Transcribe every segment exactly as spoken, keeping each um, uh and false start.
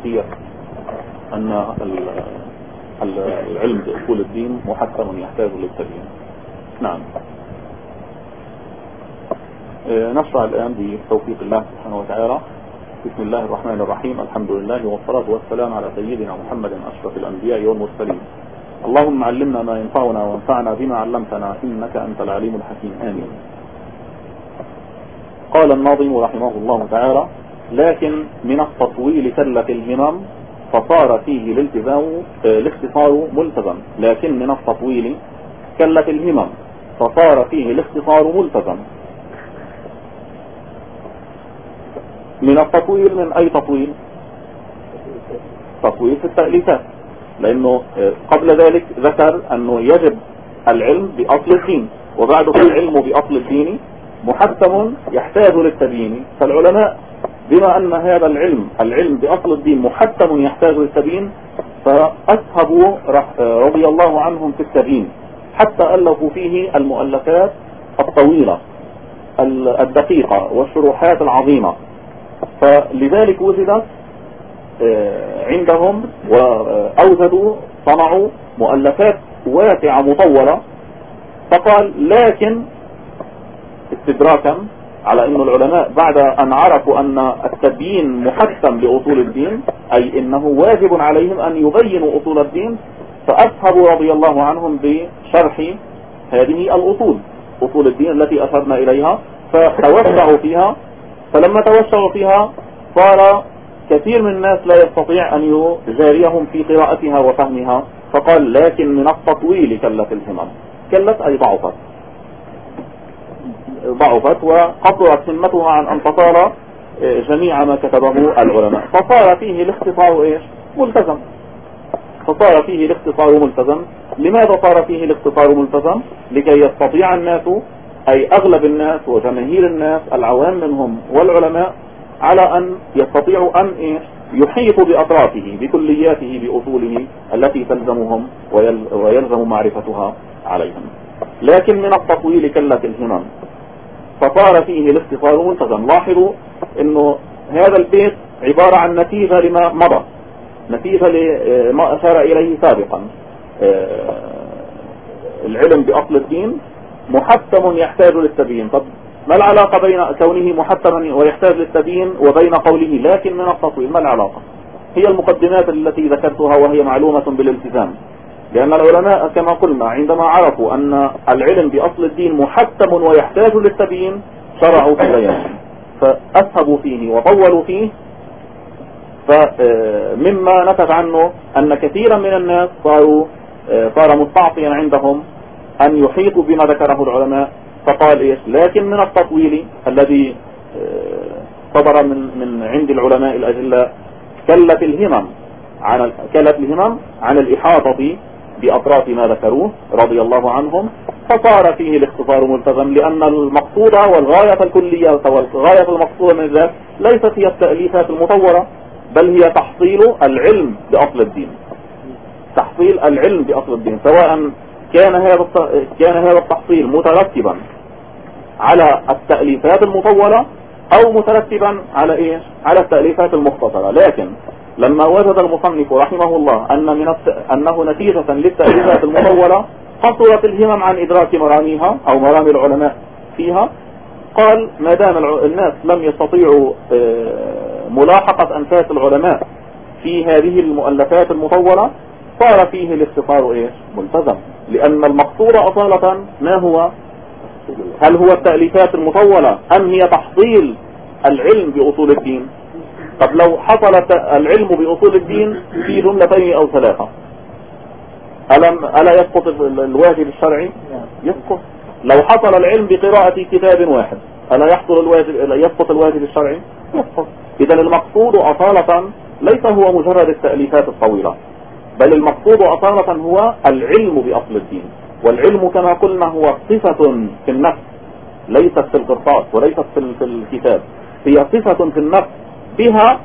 كثير أن العلم بأصول الدين محكم يحتاج للتبيين. نعم. نشرع الآن بتوفيق الله سبحانه وتعالى. بسم الله الرحمن الرحيم. الحمد لله والصلاة والسلام على سيدنا محمد أشرف الأنبياء والمرسلين. اللهم علمنا ما ينفعنا وانفعنا بما علمتنا إنك أنت العليم الحكيم. آمين. قال الناظم رحمه الله تعالى: لكن من التطويل كلت الهمم فصار فيه الالتزام الاختصار ملتزم. لكن من التطويل كلت الهمم فصار فيه الاختصار ملتزم. من التطويل من أي تطويل؟ تطويل في التأليفات، لأنه قبل ذلك ذكر أنه يجب العلم بأصل الدين، وبعد العلم بأصل الدين محتم يحتاج للتبيين. فالعلماء بما أن هذا العلم العلم بأصل الدين محتم يحتاج للتبيين فأسهبوا رضي الله عنهم في التبيين، حتى ألفوا فيه المؤلفات الطويلة الدقيقة والشروحات العظيمة. فلذلك وجدت عندهم وأوجدوا صنعوا مؤلفات واسعة مطولة. فقال: لكن استدراكا على أن العلماء بعد أن عرفوا أن التبيين محتم لأصول الدين، أي إنه واجب عليهم أن يبينوا أصول الدين، فأسهبوا رضي الله عنهم بشرح هذه الأصول، أصول الدين التي أشرنا إليها، فتوسعوا فيها. فلما توسعوا فيها صار كثير من الناس لا يستطيع أن يجاريهم في قراءتها وفهمها. فقال: لكن من التطويل كلت الهمم. كلت أي ضعفت ضعفت وقصرت همتها عن أن تطال جميع ما كتبه العلماء، فصار فيه الاختصار إيش؟ ملتزم. فصار فيه الاختصار ملتزم. لماذا صار فيه الاختصار ملتزم؟ لكي يستطيع الناس، أي أغلب الناس وجماهير الناس العوام منهم والعلماء، على أن يستطيعوا أن إيش؟ يحيطوا بأطرافه بكلياته بأصوله التي تلزمهم ويلزم معرفتها عليهم. لكن من التطويل كلت الهمم فصار فيه الاختصار ملتزم. لاحظوا انه هذا البيت عبارة عن نتيجة لما مضى، نتيجة لما اشار اليه سابقا. العلم باصل الدين محتم يحتاج للتبيين. طب ما العلاقة بين كونه محتما ويحتاج للتبيين وبين قوله لكن من التطويل؟ ما العلاقة؟ هي المقدمات التي ذكرتها وهي معلومة بالالتزام. لأن العلماء كما قلنا عندما عرفوا أن العلم بأصل الدين محتم ويحتاج للتبيين شرعوا في بيانه، فأسهبوا فيه وطولوا فيه. فمما نتج عنه أن كثيرا من الناس صاروا صار مستعصيا عندهم أن يحيطوا بما ذكره العلماء. فقال إيش؟ لكن من التطويل الذي صدر من من عند العلماء الأجلاء كلت الهمم عن كلت الهمم عن الإحاطة بأطراف ما ذكروه رضي الله عنهم، فصار فيه الاختصار ملتزم. لأن المقصود والغاية الكلية والغاية المقصودة من ذلك ليست هي التأليفات المطولة، بل هي تحصيل العلم بأصل الدين، تحصيل العلم بأصل الدين، سواء كان هذا كان هذا التحصيل مترتبا على التأليفات المطولة أو مترتبا على إيش؟ على التأليفات المختصرة. لكن لما وجد المصنف رحمه الله أن من الت... أنه نتيجة للتأليفات المطولة قصرت الهمم عن إدراك مراميها أو مرامي العلماء فيها، قال ما دام الناس لم يستطيعوا ملاحقة أنفاس العلماء في هذه المؤلفات المطولة صار فيه الاختصار إيش؟ ملتزم. لأن المقصود أصالة ما هو؟ هل هو التأليفات المطولة أم هي تحصيل العلم بأصول الدين؟ طب لو حصل العلم بأصول الدين في جملتين أو ثلاثة، ألم ألا يسقط الواجب الشرعي؟ يسقط. لو حصل العلم بقراءة كتاب واحد ألا يحصل الواجب يسقط الواجب الشرعي؟ يسقط. إذا المقصود أصالة ليس هو مجرد التأليفات الطويلة، بل المقصود أصالة هو العلم بأصل الدين. والعلم كما قلنا هو صفة في النفس، ليست في القرطاس وليست في الكتاب، هي صفة في النفس بها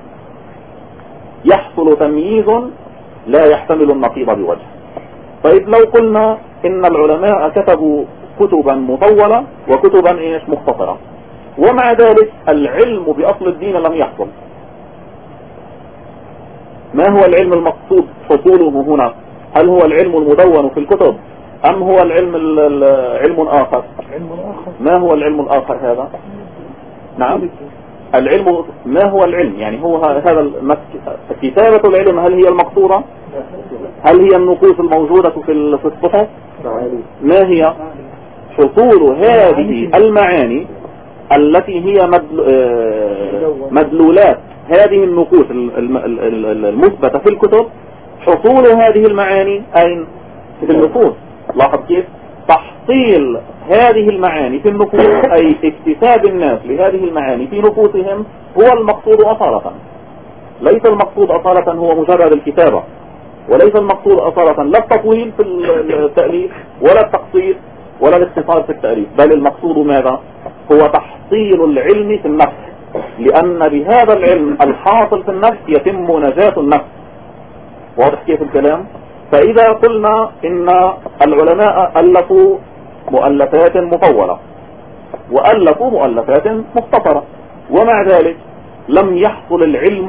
يحصل تمييز لا يحتمل النقيض بوجه. فإذ لو قلنا إن العلماء كتبوا كتبا مطولة وكتبا إيش مختصرة، ومع ذلك العلم بأصل الدين لم يحصل، ما هو العلم المقصود حصوله هنا؟ هل هو العلم المدون في الكتب أم هو العلم علم آخر؟ ما هو العلم الآخر هذا؟ نعم، العلم ما هو العلم؟ يعني هو هذا كتابة العلم هل هي المقصورة؟ هل هي النقوش الموجودة في الصحف؟ ما هي حصول هذه المعاني التي هي مدلولات هذه النقوش المثبتة في الكتب؟ حصول هذه المعاني أين؟ في النفوس. لاحظ كيف تحصيل هذه المعاني في النفوس، أي اكتساب الناس لهذه المعاني في نفوسهم هو المقصود أصالة. ليس المقصود أصالة هو مجرد الكتابة، وليس المقصود أصالة لا التطويل في التأليف ولا التقصير ولا الاختصار في التأليف، بل المقصود ماذا؟ هو تحصيل العلم في النفس، لأن بهذا العلم الحاصل في النفس يتم نجاة النفس. واضح كيف الكلام؟ فإذا قلنا إن العلماء ألفوا مؤلفات مطولة وألفوا مؤلفات مختصرة، ومع ذلك لم يحصل العلم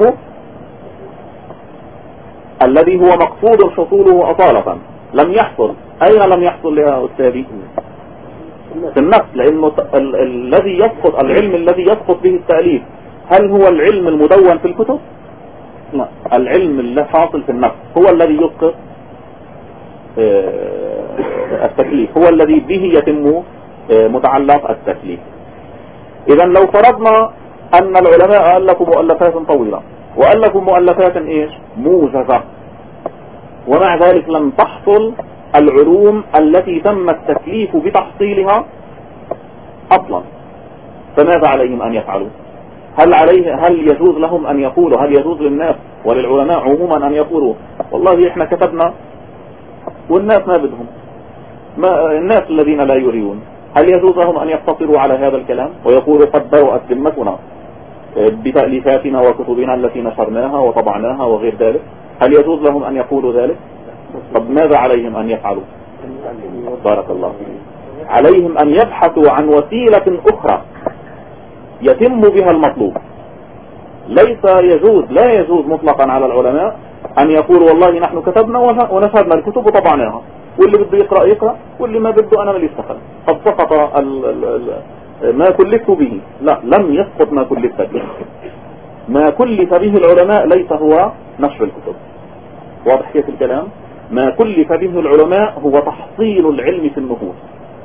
الذي هو مقصود حصوله أصالة. لم يحصل. أين لم يحصل يا أستاذي؟ في النفس، لأنه ال الذي يسقط العلم الذي يسقط به التأليف هل هو العلم المدون في الكتب؟ لا، العلم اللي حاصل في النفس هو الذي يسقط التكليف، هو الذي به يتم متعلق التكليف. إذا لو فرضنا أن العلماء ألفوا مؤلفات طويلة وألفوا مؤلفات إيش موجزة، ومع ذلك لم تحصل العلوم التي تم التكليف بتحصيلها أصلا، فماذا عليهم أن يفعلوا؟ هل عليه هل يجوز لهم أن يقولوا، هل يجوز للناس وللعلماء عموما أن يقولوا والله إحنا كتبنا والناس ما بدهم، ما الناس الذين لا يريون، هل يجوز لهم أن يقتصروا على هذا الكلام ويقولوا قد برأت ذمتنا بتأليفاتنا وكتبنا التي نشرناها وطبعناها وغير ذلك؟ هل يجوز لهم أن يقولوا ذلك؟ طب ماذا عليهم أن يفعلوا؟ بارك الله فيهم. عليهم أن يبحثوا عن وسيلة أخرى يتم بها المطلوب. ليس يجوز لا يجوز مطلقا على العلماء أن يقولوا والله نحن كتبنا ونشرنا الكتب وطبعناها، واللي بده يقرأ يقرأ واللي ما بده أنا مالي دخل، قد سقط ال ال ال ما كلفت به. لا، لم يسقط ما كلفت به. ما كلف به العلماء ليس هو نشر الكتب. واضح كيف الكلام؟ ما كلف به العلماء هو تحصيل العلم في النفوس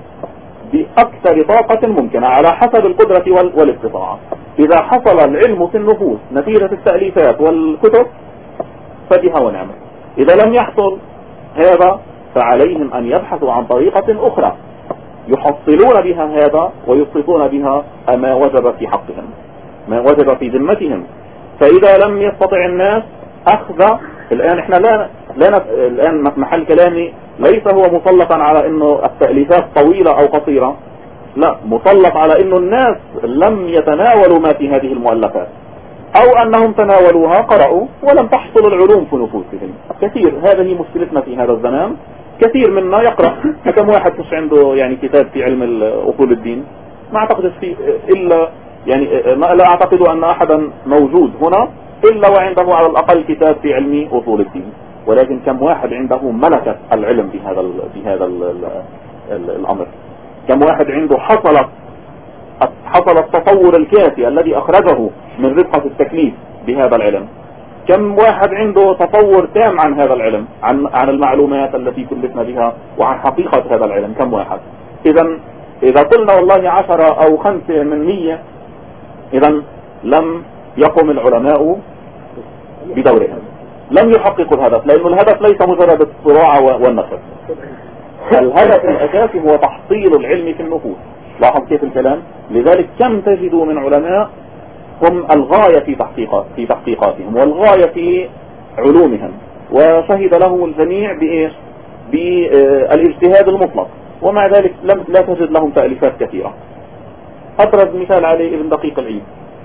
بأكثر طاقة ممكنة على حسب القدرة والاستطاعة. إذا حصل العلم في النفوس نتيجة التأليفات والكتب فبها ونعمة. إذا لم يحصل هذا فعليهم أن يبحثوا عن طريقة أخرى يحصلون بها هذا ويسقطون بها ما وجب في حقهم، ما وجب في ذمتهم. فإذا لم يستطع الناس أخذ، الآن إحنا لا لا الآن محل كلامي ليس هو مسلطا على إنه التأليفات طويلة أو قصيرة، لا، مسلط على إنه الناس لم يتناولوا ما في هذه المؤلفات، أو أنهم تناولوها قرأوا ولم تحصل العلوم في نفوسهم. كثير، هذه مشكلتنا في هذا الزمان. كثير منا يقرأ، كم واحد مش عنده يعني كتاب في علم أصول الدين؟ ما أعتقد فيه إلا يعني ما لا أعتقد أن أحدا موجود هنا إلا وعنده على الأقل كتاب في علم أصول الدين. ولكن كم واحد عنده ملكة العلم في هذا في هذا الأمر؟ كم واحد عنده حصل حصل التطور الكافي الذي أخرجه من رفقة التكليف بهذا العلم؟ كم واحد عنده تطور تام عن هذا العلم، عن عن المعلومات التي كلفنا بها وعن حقيقة هذا العلم؟ كم واحد؟ إذا إذا قلنا والله عشرة أو خمسة من مية، إذا لم يقم العلماء بدورهم، لم يحققوا الهدف، لأن الهدف ليس مجرد الصراع والنشر. الهدف الأساسي هو تحصيل العلم في النفوس. لاحظ كيف الكلام؟ لذلك كم تجد من علماء هم الغاية في تحقيقات في تحقيقاتهم والغاية في علومهم، وشهد لهم الجميع بإيش؟ بالاجتهاد المطلق، ومع ذلك لم لا تجد لهم تأليفات كثيرة. أبرز مثال عليه ابن دقيق العيد،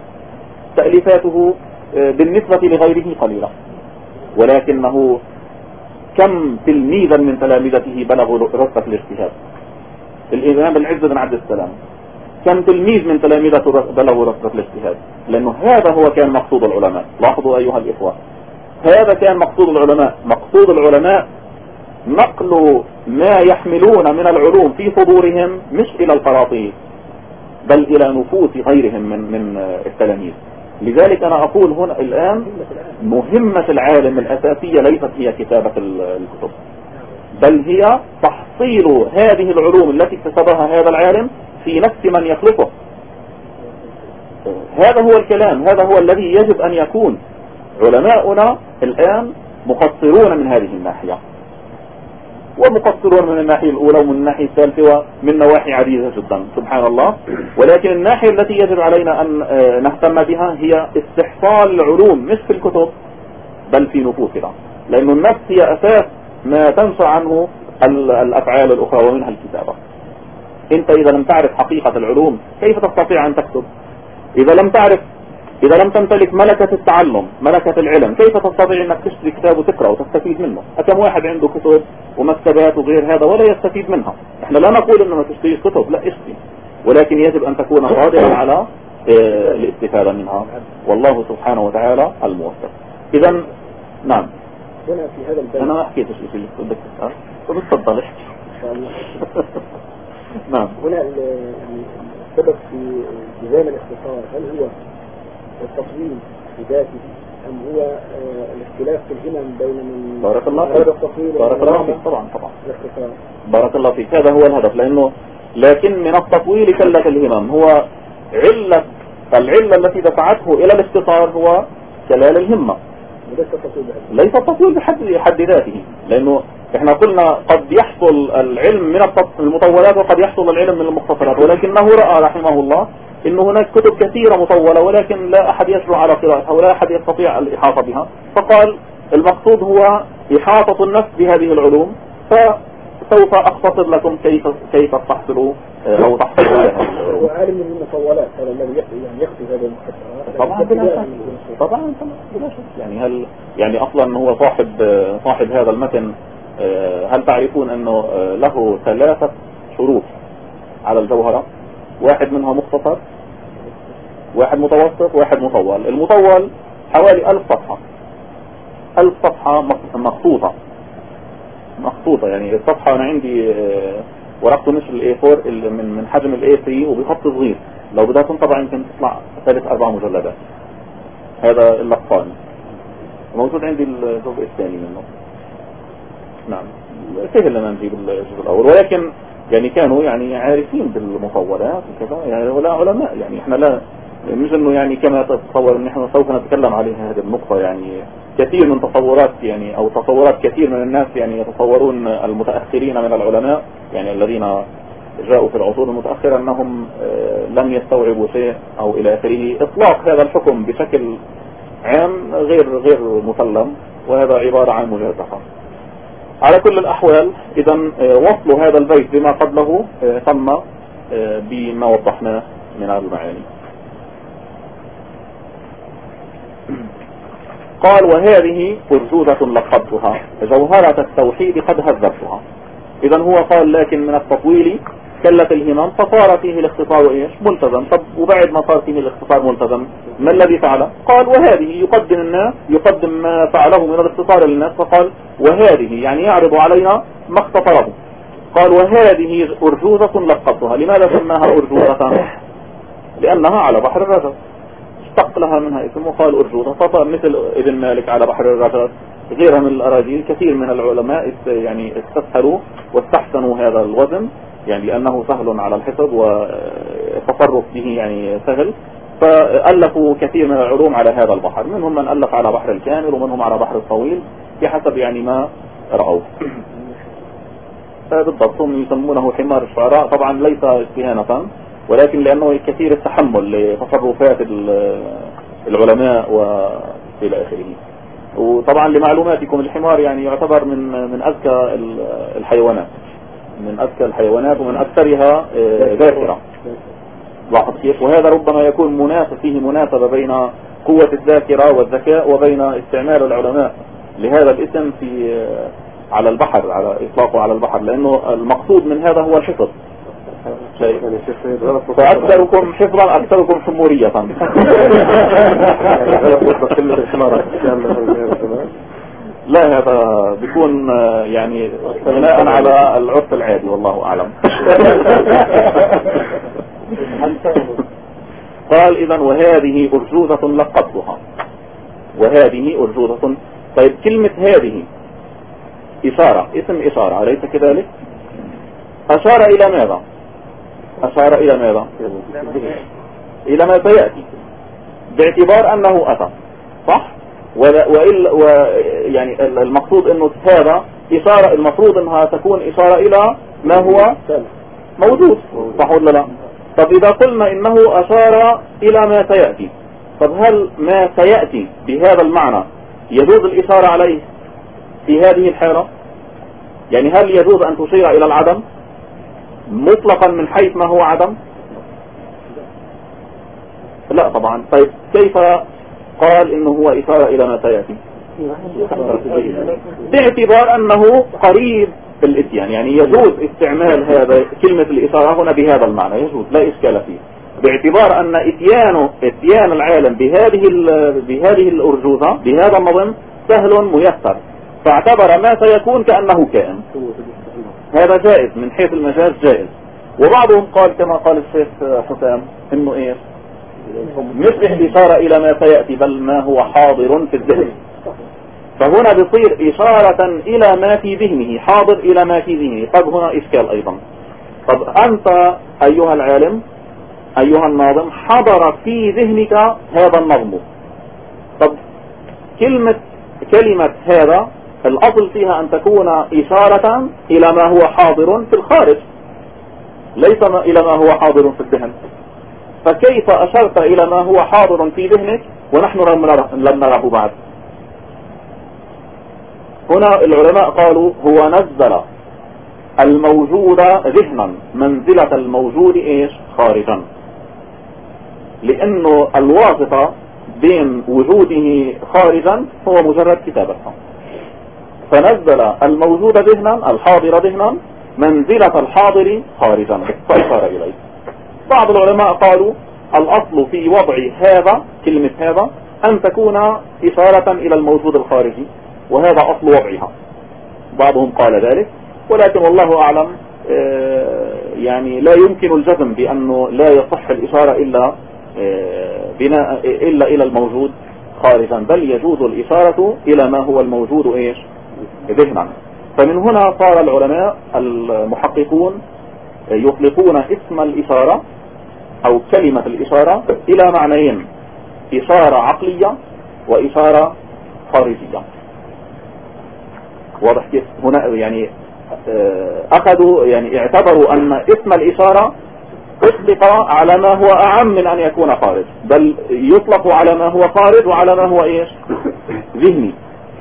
تأليفاته بالنسبة لغيره قليلة، ولكنه كم تلميذا من تلامذته بلغوا رتبة الاجتهاد. الإمام العز بن عبد السلام كم تلميذ من تلامذته بلغوا رتبة الاجتهاد، لأنه هذا هو كان مقصود العلماء. لاحظوا أيها الإخوة، هذا كان مقصود العلماء. مقصود العلماء نقل ما يحملون من العلوم في صدورهم مش إلى القراطيس بل إلى نفوس غيرهم من من التلاميذ. لذلك أنا أقول هنا الآن مهمة العالم الأساسية ليست هي كتابة الكتب، بل هي تحصيل هذه العلوم التي اكتسبها هذا العالم في نفس من يخلقه. هذا هو الكلام، هذا هو الذي يجب أن يكون. علماؤنا الآن مقصرون من هذه الناحية، ومقصرون من الناحية الأولى ومن الناحية الثالثة ومن نواحي عديدة جدا سبحان الله. ولكن الناحية التي يجب علينا أن نهتم بها هي استحصال العلوم مش في الكتب بل في نفوسنا، لأن النفس هي أساس ما تنشأ عنه الأفعال الأخرى ومنها الكتابة. أنت إذا لم تعرف حقيقة العلوم كيف تستطيع أن تكتب؟ إذا لم تعرف إذا لم تمتلك ملكة التعلم ملكة العلم كيف تستطيع أنك تشتري كتاب وتقرأ وتستفيد منه؟ أكم واحد عنده كتب ومكتبات وغير هذا ولا يستفيد منها؟ إحنا لا نقول أنه ما تشتري كتب، لا اشتري، ولكن يجب أن تكون قادرا على الاستفادة منها، والله سبحانه وتعالى الموفق. إذا نعم هنا في هذا الباب أنا ما حكيتش شيء بدك تسأل فبتفضل احكي إن شاء الله. نعم. هنا يعني السبب في التزام الاختصار هل هو التطويل بذاته أم هو آه الاختلاف في الهمم بين من بارك الله هذا التطويل بارك الله فيك طبعا طبعا الاختصار. بارك الله فيك، هذا هو الهدف. لأنه لكن من التطويل كلة الهمم هو علة العلة التي دفعته إلى الاختصار هو كلال الهمة، ليس التطويل بحد حد ذاته. لأنه احنا قلنا قد يحصل العلم من المطولات وقد يحصل العلم من المختصرات، ولكنه رأى رحمه الله إن هناك كتب كثيرة مطولة ولكن لا أحد يشرع على قراءتها ولا أحد يستطيع الإحاطة بها، فقال المقصود هو إحاطة النفس بهذه العلوم، فسوف أختصر لكم كيف كيف تحصلوا أو تحصلوا عليها. وعالم من المطولات هذا الذي يعني يخفي هذا المختصرات طبعا بلا شك طبعا بلا شك. يعني هل يعني أصلا هو صاحب صاحب هذا المتن، هل تعرفون أنه له ثلاثة شروط على الجوهرة؟ واحد منها مختصر، واحد متوسط، واحد مطول. المطول حوالي ألف صفحة، ألف صفحة مخطوطة مخطوطة يعني الصفحة أنا عندي ورقته مش الاي أربعة من من حجم الاي ثلاثة وبخط صغير، لو بدها تنطبع يمكن تطلع ثلاث أربع مجلدات. هذا اللقطان موجود عندي الجزء الثاني منه. نعم سهل لنا نجيب الجزء الأول، ولكن يعني كانوا يعني عارفين بالمطولات وكذا يعني ولا علماء. يعني احنا لا مش انه يعني كما تتصور ان احنا سوف نتكلم عليها هذه النقطة. يعني كثير من تصورات يعني او تصورات كثير من الناس يعني يتصورون المتأخرين من العلماء يعني الذين جاءوا في العصور المتأخرة انهم لم يستوعبوا شيء او الى اخره. اطلاق هذا الحكم بشكل عام غير غير مسلم، وهذا عبارة عن مجازفة. على كل الأحوال إذا وصل هذا البيت بما قبله تم بما وضحناه من المعاني. قال وهذه أرجوزة لقبتها جوهرة التوحيد قد هذبتها. إذا هو قال لكن من التطويل كلة الهمم فصار فيه الاختصار إيش ملتزم. طب وبعد ما صار فيه الاختصار ملتزم ما الذي فعله؟ قال وهذه يقدم الناس يقدم ما فعله من الاختصار للناس، فقال وهذه يعني يعرض علينا ما اختصره. قال وهذه أرجوزة لقبتها. لماذا سماها أرجوزة؟ لأنها على بحر الرجاء، اشتق لها منها اسم وقال أرجوزة. فطبعا مثل ابن مالك على بحر الرجاء غيرها من الأراجيل كثير من العلماء يعني استسهلوا واستحسنوا هذا الوزن يعني لأنه سهل على الحفظ والتصرف به يعني سهل، فألفوا كثير من العلوم على هذا البحر. منهم من ألف على بحر الكامل ومنهم على بحر الطويل بحسب يعني ما رأوا. بالضبط هم يسمونه حمار الشعراء، طبعا ليس استهانة ولكن لأنه كثير التحمل لتصرفات العلماء وإلى آخره. وطبعا لمعلوماتكم الحمار يعني يعتبر من من أذكى الحيوانات من أذكى الحيوانات ومن أكثرها ذاكرة. لاحظ كيف؟ وهذا ربما يكون مناسب فيه مناسبة بين قوة الذاكرة والذكاء وبين استعمال العلماء لهذا الاسم في على البحر على إطلاقه على البحر، لأنه المقصود من هذا هو الحفظ. فأكثركم حفظا أكثركم شمورية. لا هذا بيكون يعني بناء على العرف العادي والله أعلم. قال إذن وهذه أرجوزة لقبتها، وهذه أرجوزة. طيب كلمة هذه إشارة، اسم إشارة أليس كذلك؟ أشار إلى ماذا؟ أشار إلى ماذا؟ إلى ما سيأتي باعتبار أنه أتى، صح؟ وإلا ويعني المقصود أنه هذا إشارة، المفروض أنها تكون إشارة إلى ما هو موجود، صح ولا لا؟ طب إذا قلنا إنه أشار إلى ما سيأتي، طب هل ما سيأتي بهذا المعنى يجوز الإشارة عليه في هذه الحالة؟ يعني هل يجوز أن تشير إلى العدم مطلقا من حيث ما هو عدم؟ لا طبعا. طيب كيف قال إنه هو إشارة إلى ما سيأتي؟ باعتبار أنه قريب الاتيان، يعني يجوز استعمال هذا كلمة الإشارة هنا بهذا المعنى، يجوز لا إشكال فيه، باعتبار أن اتيان اتيان العالم بهذه بهذه الأرجوزة بهذا النظم سهل ميسر، فاعتبر ما سيكون كأنه كائن. هذا جائز من حيث المجاز جائز. وبعضهم قال كما قال الشيخ حسام إنه إيش مش الإشارة إلى ما سيأتي بل ما هو حاضر في الذهن، فهنا بيصير إشارة إلى ما في ذهنه، حاضر إلى ما في ذهنه. طب هنا إشكال أيضا. طب أنت أيها العالم أيها الناظم حضر في ذهنك هذا النظم، طب كلمة كلمة هذا الأصل فيها أن تكون إشارة إلى ما هو حاضر في الخارج ليس ما إلى ما هو حاضر في الذهن، فكيف أشرت إلى ما هو حاضر في ذهنك ونحن لم نره بعد؟ هنا العلماء قالوا هو نزل الموجود ذهنا منزلة الموجود إيش خارجا، لأنه الواسطة بين وجوده خارجا هو مجرد كتابته، فنزل الموجود ذهنا الحاضر ذهنا منزلة الحاضر خارجا فأشار إليه. بعض العلماء قالوا الأصل في وضع هذا كلمة هذا أن تكون إشارة إلى الموجود الخارجي، وهذا أصل وضعها. بعضهم قال ذلك، ولكن والله أعلم يعني لا يمكن الجزم بأنه لا يصح الإشارة إلا بناء إلا إلى الموجود خارجا، بل يجوز الإشارة إلى ما هو الموجود إيش ذهنا. فمن هنا صار العلماء المحققون يطلقون اسم الإشارة أو كلمة الإشارة إلى معنيين: إشارة عقلية وإشارة خارجية. واضح كيف؟ هنا يعني أخذوا يعني اعتبروا أن اسم الإشارة أطلق على ما هو أعم من أن يكون خارج، بل يطلق على ما هو خارج وعلى ما هو إيش ذهني.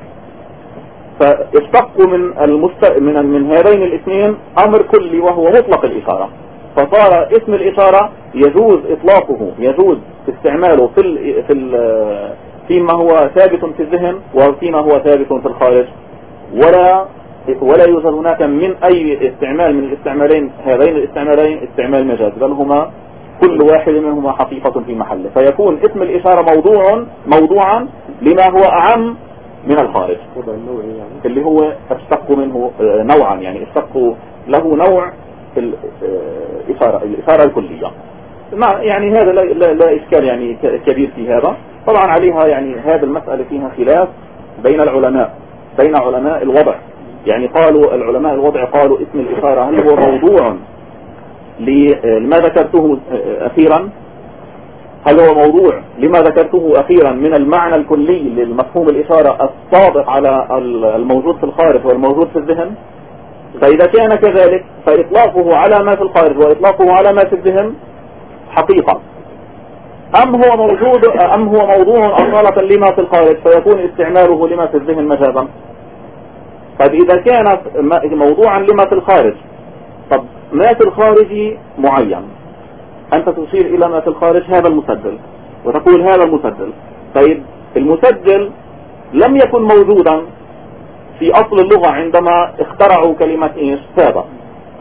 فاشتقوا من المست... من من هذين الاثنين أمر كلي وهو مطلق الإشارة، فصار اسم الإشارة يجوز إطلاقه يجوز استعماله في ال... في ال... فيما هو ثابت في الذهن وفيما هو ثابت في الخارج، ولا ولا يوجد هناك من أي استعمال من الاستعمالين هذين الاستعمالين استعمال مجاز، بل هما كل واحد منهما حقيقة في محله، فيكون اسم الإشارة موضوع موضوعا لما هو أعم من الخارج اللي هو اشتق منه نوعا، يعني اشتق له نوع الإشارة الإشارة الكلية. يعني هذا لا, لا, لا إشكال يعني كبير في هذا. طبعا عليها يعني هذه المسألة فيها خلاف بين العلماء بين علماء الوضع. يعني قالوا العلماء الوضع قالوا اسم الإشارة هل هو موضوع لما ذكرته أخيرا، هل هو موضوع لما ذكرته أخيرا من المعنى الكلي للمفهوم الإشارة الصادق على الموجود في الخارج والموجود في الذهن؟ فإذا كان كذلك فإطلاقه على ما في الخارج وإطلاقه على ما في الذهن حقيقة، أم هو موجود أم هو موضوع أصالة لما في الخارج فيكون استعماله لما في الذهن مجازا؟ طيب إذا كان موضوعا لما في الخارج، طب ما في الخارج معين، أنت تشير إلى ما في الخارج هذا المسجل وتقول هذا المسجل. طيب المسجل لم يكن موجودا في أصل اللغة عندما اخترعوا كلمة إيش هذا،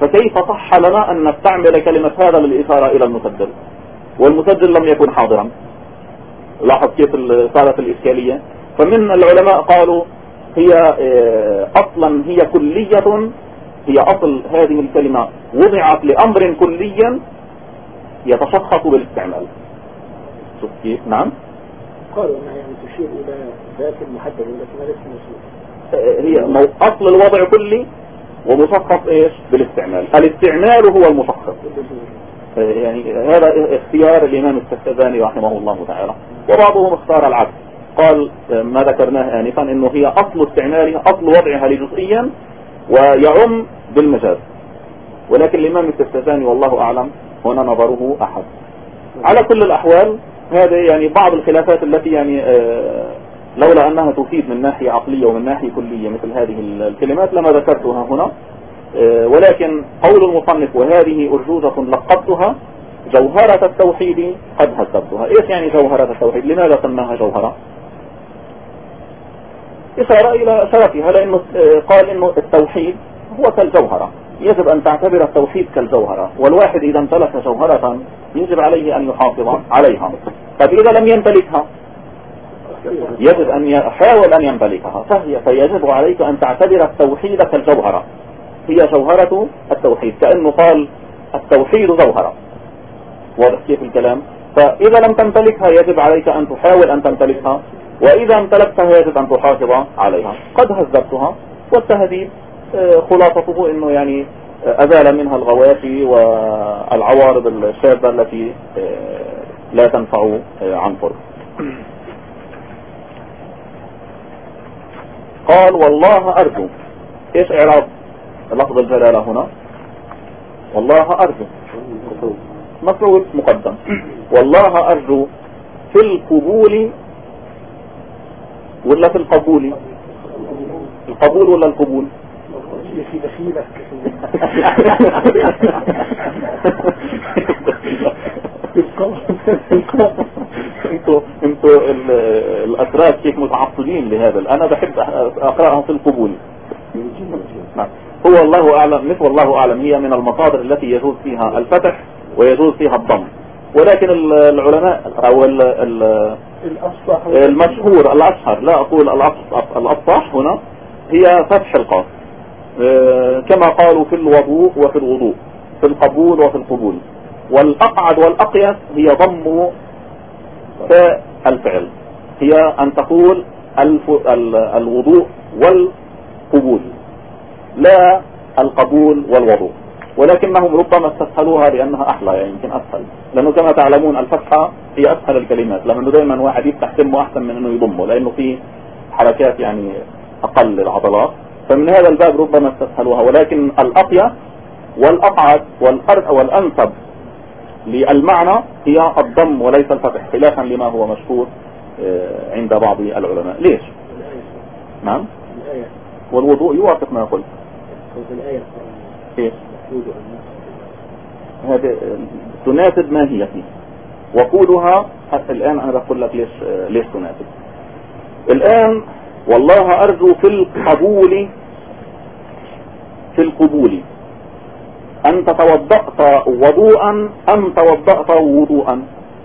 فكيف صح لنا أن نستعمل كلمة هذا للإشارة إلى المسجل والمسجل لم يكن حاضرا؟ لاحظ كيف صارت الإشكالية. فمن العلماء قالوا هي أصلا هي كلية، هي أصل هذه الكلمة وضعت لأمر كليا يتشخص بالاستعمال. شوف كيف؟ نعم، قالوا أنها يعني تشير إلى ذات المحدد ولكنها ليس موصول. هي أصل الوضع كلي ومشخص إيش بالاستعمال. الاستعمال هو المشخص. يعني هذا اختيار الإمام السكتزاني رحمه الله تعالى، وبعضهم اختار العكس، قال ما ذكرناه آنفا إنه هي أصل استعمالها أصل وضعها لجزئيا ويعم بالمجاز، ولكن الإمام السكتزاني والله أعلم هنا نظره أحد. على كل الأحوال هذا يعني بعض الخلافات التي يعني آه لولا أنها تفيد من ناحية عقلية ومن ناحية كلية مثل هذه الكلمات لما ذكرتها هنا، آه ولكن قول المصنف وهذه أرجوزة لقبتها جوهرة التوحيد قد هذبتها. إيش يعني جوهرة التوحيد؟ لماذا سماها جوهرة؟ إشارة إلى شرفها، لأنه قال إنه التوحيد هو كالجوهرة، يجب أن تعتبر التوحيد كالجوهرة، والواحد إذا امتلك جوهرة يجب عليه أن يحافظ عليها. طب إذا لم يمتلكها يجب أن يحاول أن يمتلكها، فهي فيجب عليك أن تعتبر التوحيد كالجوهرة، هي جوهرة التوحيد، كأنه قال التوحيد جوهرة. واضح كيف الكلام؟ فإذا لم تمتلكها يجب عليك أن تحاول أن تمتلكها، وإذا امتلكتها يجب أن تحافظ عليها. قد هذبتها، والتهذيب خلاصته إنه يعني أزال منها الغواشي والعوارض الشاذة التي لا تنفع عن فرق. قال والله أرجو. إيش إعراب لفظ الجلالة هنا؟ والله أرجو مفعول مقدم. والله أرجو في القبول ولا في القبول؟ القبول ولا القبول؟ في دخيلة انتوا انتوا الأتراك كيف متعصبين لهذا. انا بحب اقرأها في القبول. هو الله اعلم، مثل الله اعلم هي من المصادر التي يجوز فيها الفتح ويجوز فيها الضم، ولكن العلماء او المشهور الاشهر، لا اقول الافصح هنا، هي فتح القاف كما قالوا في الوضوء وفي الوضوء، في القبول وفي القبول. والأقعد والأقيس هي ضم الفعل، هي أن تقول الوضوء والقبول لا القبول والوضوء، ولكنهم ربما استسهلوها لأنها أحلى، يعني يمكن أسهل، لأنه كما تعلمون الفتحة هي أسهل الكلمات، لأنه دائما واحد يفتح سمه أحسن من أنه يضمه، لأنه فيه حركات يعني أقل للعضلات، فمن هذا الباب ربما استسهلوها. ولكن الأقيس والأقعد والأنسب للمعنى هي الضم وليس الفتح، خلافا لما هو مشهور عند بعض العلماء. ليش؟ نعم، والوضوء يوافق ما قلت. ايش؟ هذا تناسب ما هي فيه وقولها. حتى الآن أنا بقول لك ليش ليش تناسب. الآن والله أرجو في القبول في القبول أن توضأت وضوءا أم توضأت وضوءا؟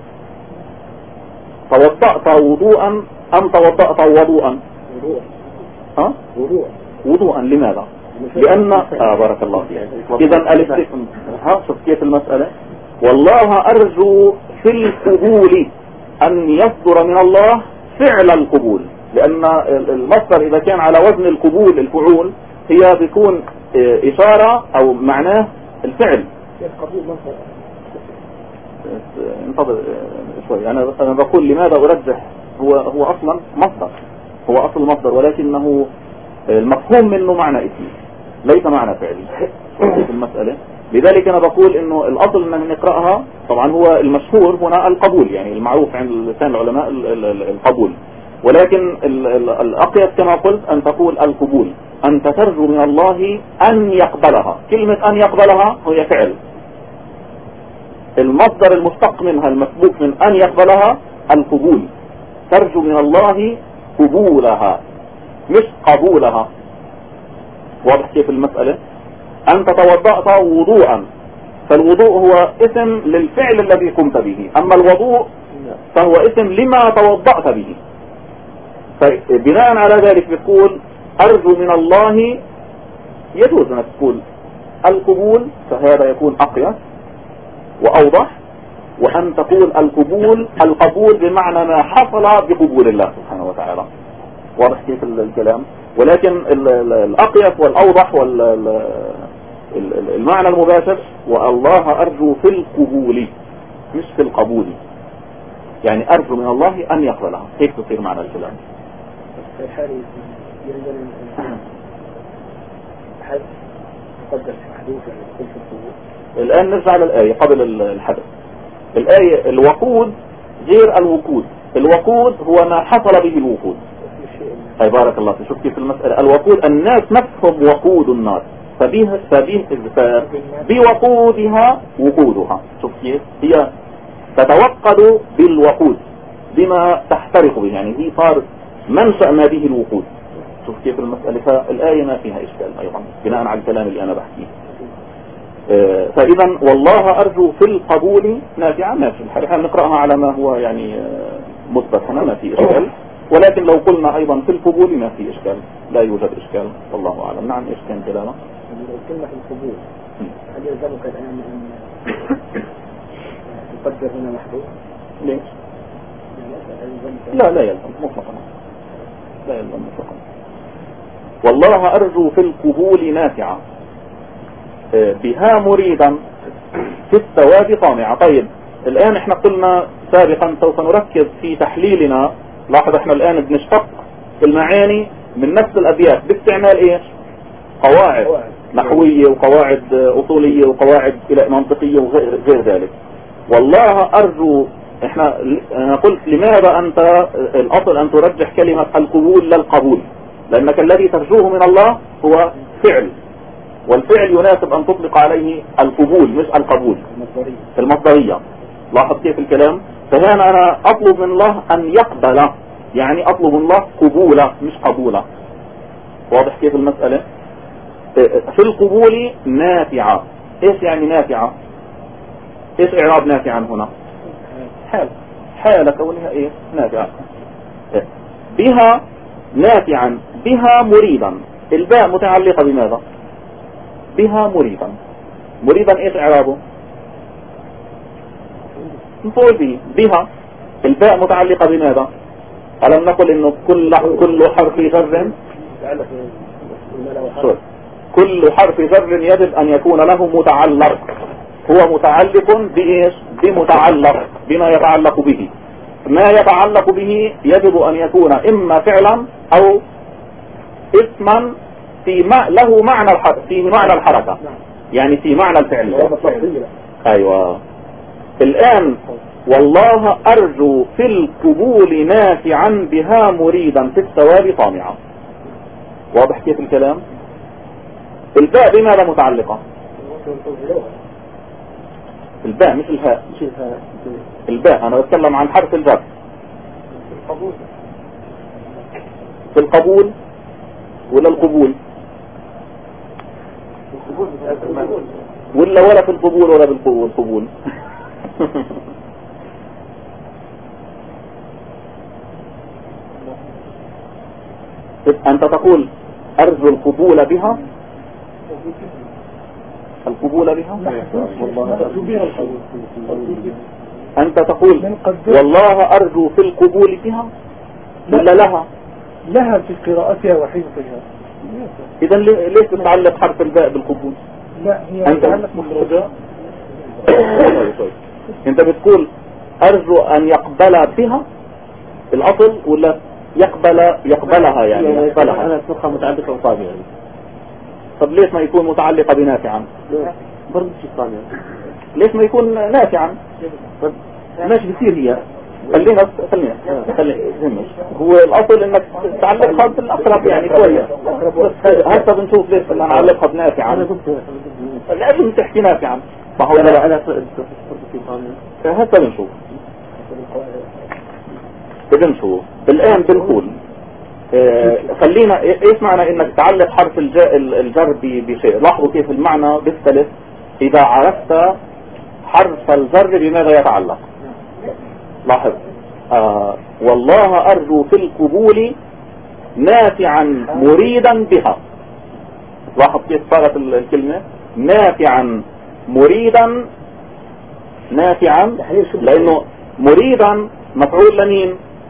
توضأت وضوءا أم توضأت وضوءا؟ ها؟ وضوءا. وضوءا. لماذا؟ لأن آه بارك الله فيك. إذا الاستثناء، ها شوف كيف المسألة. والله أرجو في القبول أن يصدر من الله فعل القبول، لأن المصدر إذا كان على وزن القبول الفعول هي بيكون إشارة أو معناه الفعل. انتظر شوي، أنا أنا بقول لماذا أرجح. هو هو أصلا مصدر، هو أصل مصدر، ولكنه المفهوم منه معنى اسمي ليس معنى فعلي في المسألة. لذلك أنا بقول إنه الأصل أن نقرأها، طبعا هو المشهور هنا القبول، يعني المعروف عند لسان العلماء القبول، ولكن الأقيس كما قلت أن تقول القبول، أنت ترجو من الله أن يقبلها. كلمة أن يقبلها هي فعل، المصدر المشتق منها المسبوق من أن يقبلها القبول، ترجو من الله قبولها مش قبولها. واضح كيف المسألة؟ أنت توضأت وضوءا، فالوضوء هو اسم للفعل الذي قمت به، أما الوضوء فهو اسم لما توضأت به. فبناء على ذلك بتقول أرجو من الله، يجوز أن تقول القبول، فهذا يكون أقيس وأوضح، وأن تقول القبول القبول بمعنى ما حصل بقبول الله سبحانه وتعالى. واضح كيف الكلام؟ ولكن الأقيس والأوضح والمعنى المباشر والله أرجو في القبول مش في القبول، يعني أرجو من الله أن يقبلها، هيك تصير معنى الكلام. في الحالة يلزم حد تقدر محدود يعني كل في القبول. الآن نرجع للآية قبل الحدث. الآية الوقود غير الوقود. الوقود هو ما حصل به الوقود. أي بارك الله فيك. شوف كيف المسألة. الوقود الناس نفسهم وقود النار، فبه فبه بوقودها وقودها. شوف كيف هي تتوقد بالوقود بما تحترق به، يعني هي صار منشأ ما به الوقود. شوف كيف المسألة. فالآية ما فيها إشكال أيضا بناء على الكلام اللي أنا بحكيه. فإذا والله أرجو في القبول نافعة ماشي، احنا نقرأها على ما هو يعني مثبت هنا ما في إشكال، ولكن لو قلنا أيضا في القبول ما في إشكال، لا يوجد إشكال والله أعلم. نعم إيش كان كلامه؟ لو كلمة القبول هل يلزمك الآن أن تقدر هنا محدود؟ ليش؟ لا لا يلزم مطلقا، لا يلزم مطلقا. والله أرجو في القبول نافعة بها مريدا في الثواب طامعة. طيب الآن احنا قلنا سابقا سوف نركز في تحليلنا. لاحظ احنا الآن بنشتق المعاني من نفس الأبيات باستعمال ايش؟ قواعد نحوية وقواعد أصولية وقواعد منطقية وغير ذلك. والله أرجو احنا انا قلت لماذا انت الأصل ان ترجح كلمة القبول للقبول، لأنك الذي ترجوه من الله هو فعل، والفعل يناسب أن تطلق عليه القبول مش القبول المصدرية. لاحظ كيف الكلام. فهنا أنا أطلب من الله أن يقبل، يعني أطلب من الله قبوله مش قبوله. واضح كيف المسألة. في القبول نافعة. إيش يعني نافعة؟ إيش إعراب نافعا هنا؟ حال حال كونها إيه نافعة. بها نافعا بها مريدا. الباء متعلقة بماذا؟ بها مريدا. مريدا ايش اعرابه؟ نقول به بها. الباء متعلقة بماذا؟ ألم نقل انه كل كل حرف جر كل حرف جر يجب ان يكون له متعلق. هو متعلق بايش؟ بمتعلق بما يتعلق به. ما يتعلق به يجب ان يكون اما فعلا او اسما في ما له معنى الحركة، في معنى الحركة، يعني في معنى الفعل. ايوه. الان والله ارجو في القبول نافعا بها مريدا في الثواب طامعا. واضح كيف الكلام. الباء بماذا متعلقة؟ الباء مش الهاء. الباء انا بتكلم عن حرف الجر. في القبول ولا القبول؟ ولا ولا في القبول ولا بالقبول. أنت تقول أرجو القبول بها. القبول بها أنت تقول والله أرجو في القبول بها ولا لها؟ لها في قراءتها وحفظها. إذا ليش تتعلق حرف الباء بالقبول؟ لا هي أنت مخرجة. أنت بتقول أرجو أن يقبل بها الأصل ولا يقبل يقبلها يعني يقبلها. أنا أتوقع متعلقة بطابع يعني. طب ليش ما يكون متعلقة بنافعا؟ برضه في طابع. ليش ما يكون نافعا؟ ماشي بيصير هي. خلينا خلينا خلينا هو الأصل إنك تعلقها بالأقرب يعني كويس. هسه بنشوف ليش بدنا نعلقها بنافعا. لازم تحكي نافعا. ما هو لا على هسه بنشوف. بنشوف الآن بنقول آه خلينا ايش معنى انك تعلق حرف الجر بشيء؟ لاحظوا كيف المعنى بيختلف اذا عرفت حرف الجر بماذا يتعلق. لاحظ آه والله ارجو في القبول نافعا مريدا بها. لاحظ كيف صارت الكلمة نافعا مريدا، نافعا لانه مريدا مفعول لمين؟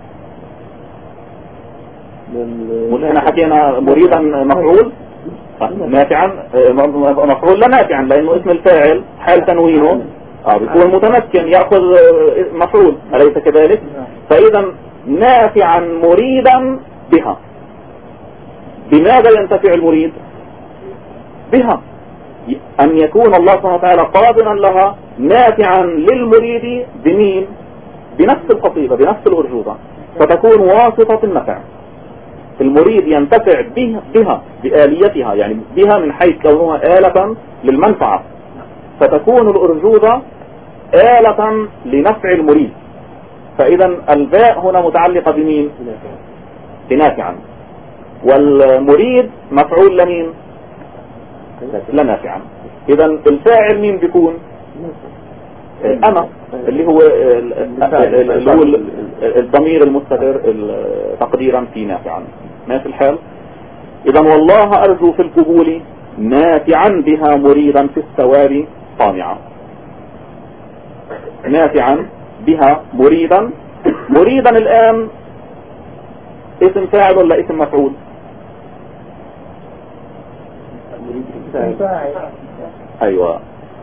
مش احنا حكينا مريدا مفعول نافعا مفعول لنافعا لانه اسم الفاعل حال تنوينه اه بيكون متمكن يأخذ مفعول، أليس كذلك؟ فاذا نافعا مريدا بها، بماذا ينتفع المريد؟ بها، أن يكون الله سبحانه وتعالى قادرا لها نافعا للمريد بمين؟ بنفس القصيدة بنفس الأرجوزة، فتكون واسطة النفع. المريد ينتفع بها بآليتها، يعني بها من حيث كونها آلة للمنفعة، فتكون الأرجوزة آلة لنفع المريد. فإذا الباء هنا متعلقة بمين؟ بنافعا، والمريد مفعول لمين؟ لنافعا. إذا الفاعل مين بيكون؟ أنا اللي هو اللي هو الضمير المستتر تقديرا في نافعا. ماشي الحال. إذا والله أرجو في القبول نافعا بها مريدا في الثواب طامعا. نافعا بها مريدا، مريدا الآن اسم فاعل ولا اسم مفعول؟ أيوة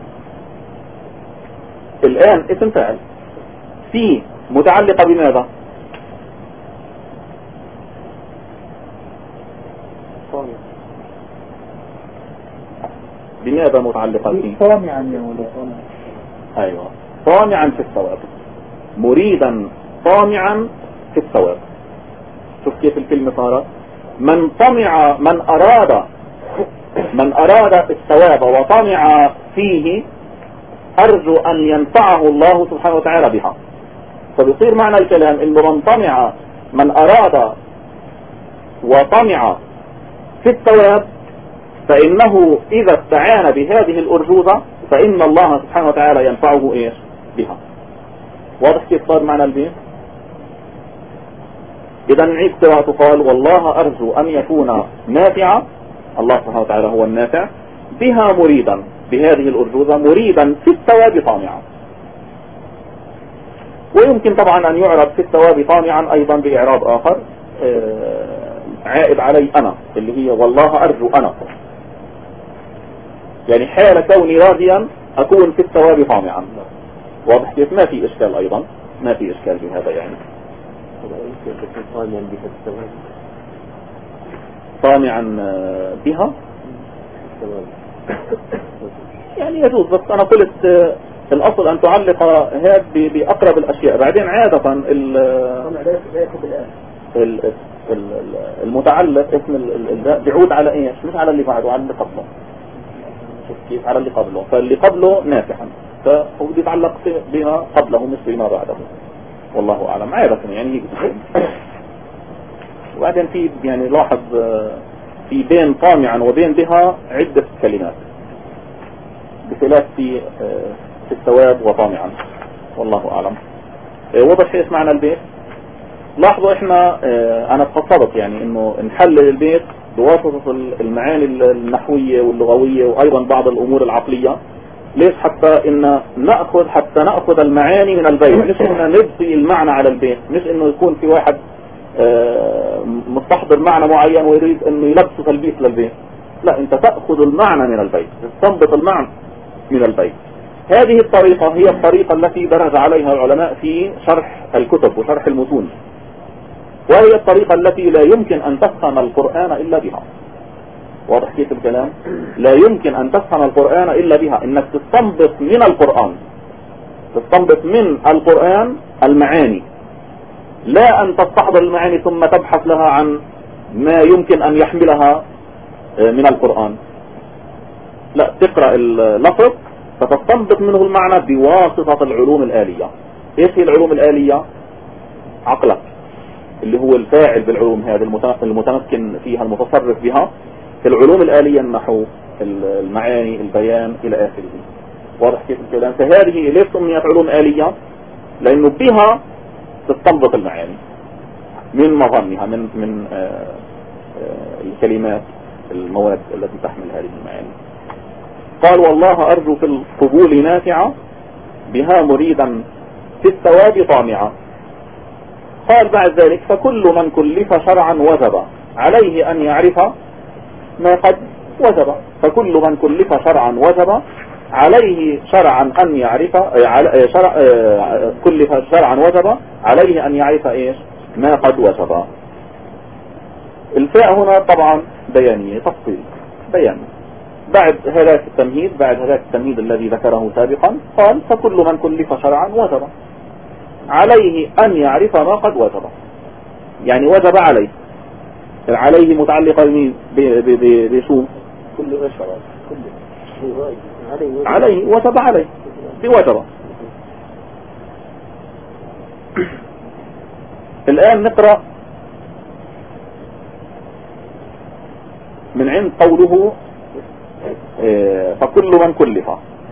الآن اسم فاعل في متعلقة بماذا؟ بماذا متعلقة فيه؟ طامعا يا ولد طامعا. أيوة طامعا في الثواب، مريدا طامعا في الثواب. شوف كيف الكلمة صارت من طمع، من أراد من أراد الثواب وطمع فيه أرجو أن ينفعه الله سبحانه وتعالى بها. فبيصير معنى الكلام إنه من طمع، من أراد وطمع في الثواب فإنه إذا استعان بهذه الأرجوزة فإن الله سبحانه وتعالى ينفعه إيش بها. واضح كيف صار معنى البيت؟ إذا نعيد قراءته. قال والله أرجو أن يكون نافعا، الله سبحانه وتعالى هو النافع، بها مريدا، بهذه الأرجوزة مريدا في الثواب طامعا. ويمكن طبعا أن يعرب في الثواب طامعا أيضا بإعراب آخر عائد علي أنا، اللي هي والله أرجو أنا، يعني حال كوني راضيا أكون في الثواب طامعا. واضح كيف؟ ما في إشكال أيضا، ما في إشكال في هذا. يعني طامعا بها يعني يجوز، بس أنا قلت الأصل أن تعلق هذا بأقرب الأشياء. بعدين عادة المتعلق اسم الباء بيعود على إيش؟ مش على اللي بعده، على اللي قبله. شوف كيف؟ على اللي قبله، فاللي قبله نافعا فهو بيتعلق بما قبله مش بما بعده. والله أعلم. عادة يعني هيك. وبعدين في يعني لاحظ في بين طامعا وبين بها عدة كلمات بخلاف في في الثواب وطامعا. والله أعلم. وضح ايش معنى البيت. لاحظوا احنا انا قصدت يعني انه نحلل البيت بواسطة المعاني النحوية واللغوية وايضا بعض الامور العقلية. ليش؟ حتى ان نأخذ حتى نأخذ المعاني من البيت، مش ان نبقي المعنى على البيت. مش انه يكون في واحد مستحضر معنى معين ويريد انه يلبسه تلبيس للبيت. لا، انت تأخذ المعنى من البيت، تستنبط المعنى من البيت. هذه الطريقة هي الطريقة التي درج عليها العلماء في شرح الكتب وشرح المتون، وهي الطريقة التي لا يمكن أن تفهم القرآن إلا بها. واضح كيف الكلام؟ لا يمكن أن تفهم القرآن إلا بها. إنك تستنبط من القرآن تستنبط من القرآن المعاني، لا أن تستحضر المعاني ثم تبحث لها عن ما يمكن أن يحملها من القرآن. لا، تقرأ اللفظ فتستنبط منه المعنى بواسطة العلوم الآلية. ايش هي العلوم الآلية؟ عقلك اللي هو الفاعل بالعلوم هذه المتمكن فيها المتصرف بها. في العلوم الآلية النحو، المعاني، البيان إلى آخره. واضح كيف الكلام؟ فهذه ليش سميت علوم آلية؟ لأنه بها تستنبط المعاني من مظنها، من من آآ آآ الكلمات، المواد التي تحمل هذه المعاني. قال والله أرجو في القبول نافعة بها مريدا في الثواب طامعة. قال بعد ذلك فكل من كلف شرعا وجب عليه أن يعرف ما قد وجب. فكل من كلف شرعا وجب عليه شرعا أن يعرف شرع كلف شرعا وجب عليه أن يعرف إيش ما قد وجب. الفاء هنا طبعا بيانية، تفصيل بيان. بعد هذا التمهيد بعد هذا التمهيد الذي ذكره سابقا قال فكل من كلف شرعا وجب عليه أن يعرف ما قد وجب. يعني وجب عليه، عليه متعلقة بشو؟ كل شرع عليه عليه وجب عليه بوجب. الآن نقرأ من عند قوله فكل من كلف.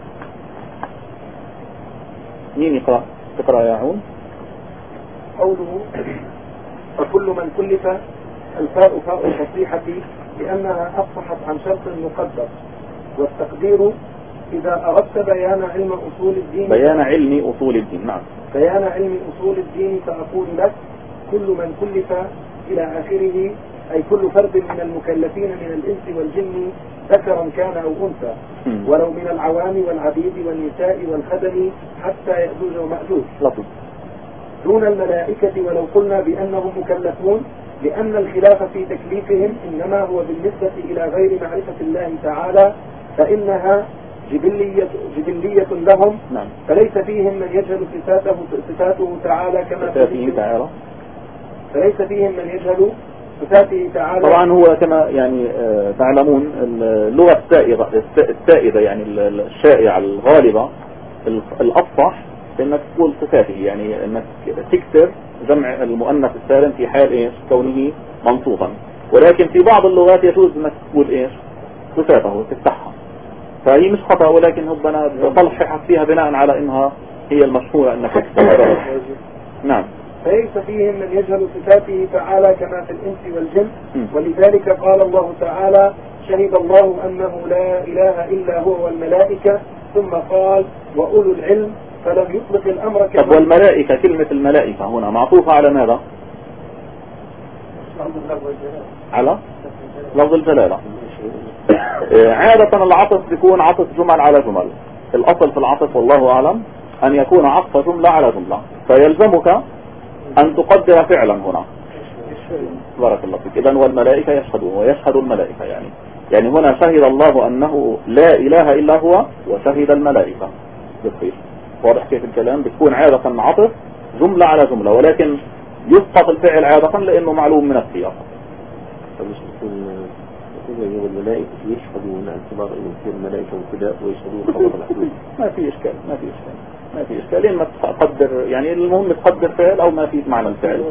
مين يقرأ؟ تقرأ يا عون. قوله فكل من كلف، الفاء فاء الفصيحة لأنها أفصحت عن شرط مقدر، والتقدير إذا أردت بيان علم أصول الدين بيان علم أصول الدين. نعم، بيان علم أصول الدين فأقول لك كل من كلف إلى آخره، أي كل فرد من المكلفين من الإنس والجن ذكرا كان أو أنثى، ولو من العوام والعبيد والنساء والخدم حتى يأجوج ومأجوج، لطف. دون الملائكة ولو قلنا بأنهم مكلفون، لأن الخلاف في تكليفهم إنما هو بالنسبة إلى غير معرفة الله تعالى، فإنها جبلية, جبلية لهم. نعم. فليس فيهم من يجهل صفاته, صفاته تعالى كما صفاته تعالى فليس فيهم من يجهل صفاته تعالى. طبعا هو كما يعني آه تعلمون اللغة السائدة السائدة يعني الشائعة الغالبة الأفصح انك تقول صفاته، يعني انك تكسر جمع المؤنث السالم في حال ايش كونه منصوبا. ولكن في بعض اللغات يجوز انك تقول ايش صفاته تفتحها، فهي مش خطأ، ولكن ربنا بصلحها فيها بناء على انها هي المشهورة انك تكسر. نعم. فليس فيهم من يجهل صفاته تعالى كما في الإنس والجن، ولذلك قال الله تعالى شهد الله أنه لا إله إلا هو والملائكة، ثم قال وأولو العلم، فلم يطلق الأمر كما. طب والملائكة، كلمة الملائكة هنا معطوفة على ماذا؟ على لفظ الجلالة. عادة العطف بيكون عطف جمل على جمل. الأصل في العطف والله أعلم أن يكون عطف جملة على جملة، فيلزمك أن تقدر فعلا هنا. بارك الله فيك. إذن والملائكة يشهدون ويشهد الملائكة، يعني يعني هنا شهد الله أنه لا إله إلا هو وشهد الملائكة بالصير. واضح كيف الكلام؟ بتكون عادة عطف جملة على جملة، ولكن يسقط الفعل عادة لأنه معلوم من السياق. والملائكة يشهدون اعتبار أن يصير الملائكة وكذا ويشهدون خبر الحدود. ما في إشكال ما في إشكال ما في إشكال لما تقدر، يعني المهم تقدر فعل أو ما في معنى الفعل.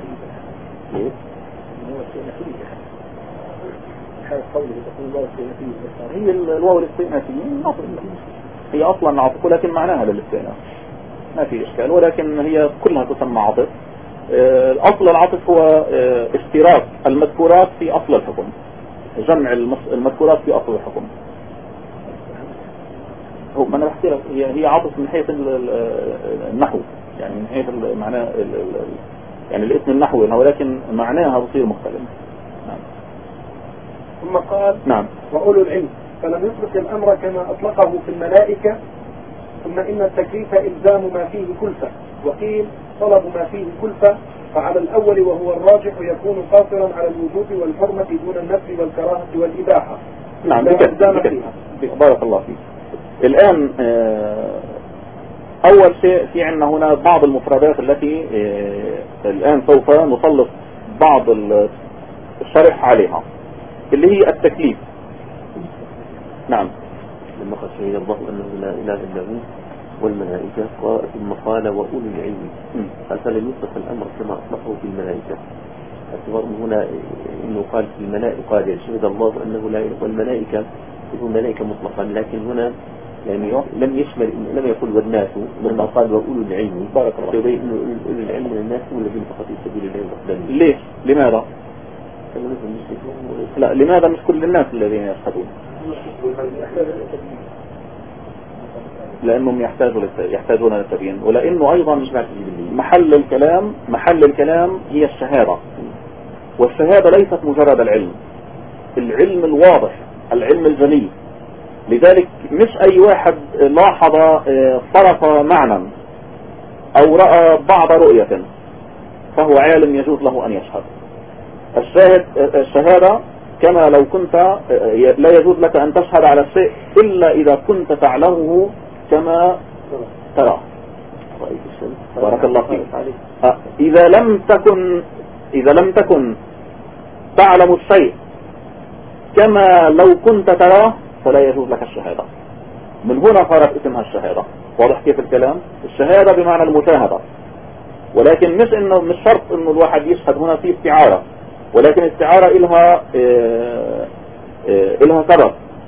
هي الواو الاستئنافية هي أصلا عطف، ولكن معناها للاستئناف، ما في إشكال، ولكن هي كلها تسمى عطف. الأصل العطف هو اشتراك المذكورات في أصل الحكم، جمع المذكورات في أصل الحكم. هو ما أنا بحكي لك، هي هي عطف من حيث النحو، يعني من حيث معناه يعني الاسم النحوي، ولكن معناها بصير مختلف. نعم. ثم قال نعم وأولو العلم، فلم يطلق الأمر كما أطلقه في الملائكة. ثم إن التكليف إلزام ما فيه كلفة، وقيل طلب ما فيه كلفة، فعلى الأول وهو الراجح يكون قاصرا على الوجوب والحرمة دون النفي والكراهة والإباحة. نعم بكثير. بارك الله فيك. الآن أول شيء في عندنا هنا بعض المفردات التي الآن سوف نسلط بعض الشرح عليها، اللي هي التكليف. نعم. لما قد شهد الله أنه لا إله إلا هو والملائكة، ثم قال وأولي العلم. قال فلم يطلق الأمر كما أطلقه في الملائكة. اعتبار هنا إنه قال في الملائكة قال شهد الله أنه لا إله، والملائكة يكون ملائكة مطلقا، لكن هنا يعني لم يشمل، لم يقل والناس، لما قال وأولي العلم. بارك الله. يبين إنه أولي العلم من الناس هم الذين فقط في سبيل الله وحده. ليش؟ لماذا؟ لا، لماذا مش كل الناس الذين يشهدون؟ لأنهم يحتاجوا يحتاجون للتبيين، ولأنه أيضا محل الكلام محل الكلام هي الشهادة، والشهادة ليست مجرد العلم، العلم الواضح، العلم الجلي. لذلك مش أي واحد لاحظ طرف معنى أو رأى بعض رؤية فهو عالم يجوز له أن يشهد. الشاهد الشهادة كما لو كنت لا يجوز لك أن تشهد على الشيء إلا إذا كنت تعلمه كما ترى. بارك الله فيك. إذا لم تكن إذا لم تكن تعلم الشيء كما لو كنت تراه فلا يجوز لك الشهادة. من هنا صارت اسمها الشهادة. واضح كيف الكلام؟ الشهادة بمعنى المشاهدة، ولكن مش إنه مش شرط إنه الواحد يشهد. هنا في استعارة، ولكن استعارة إلها إيه إيه إلها سبب.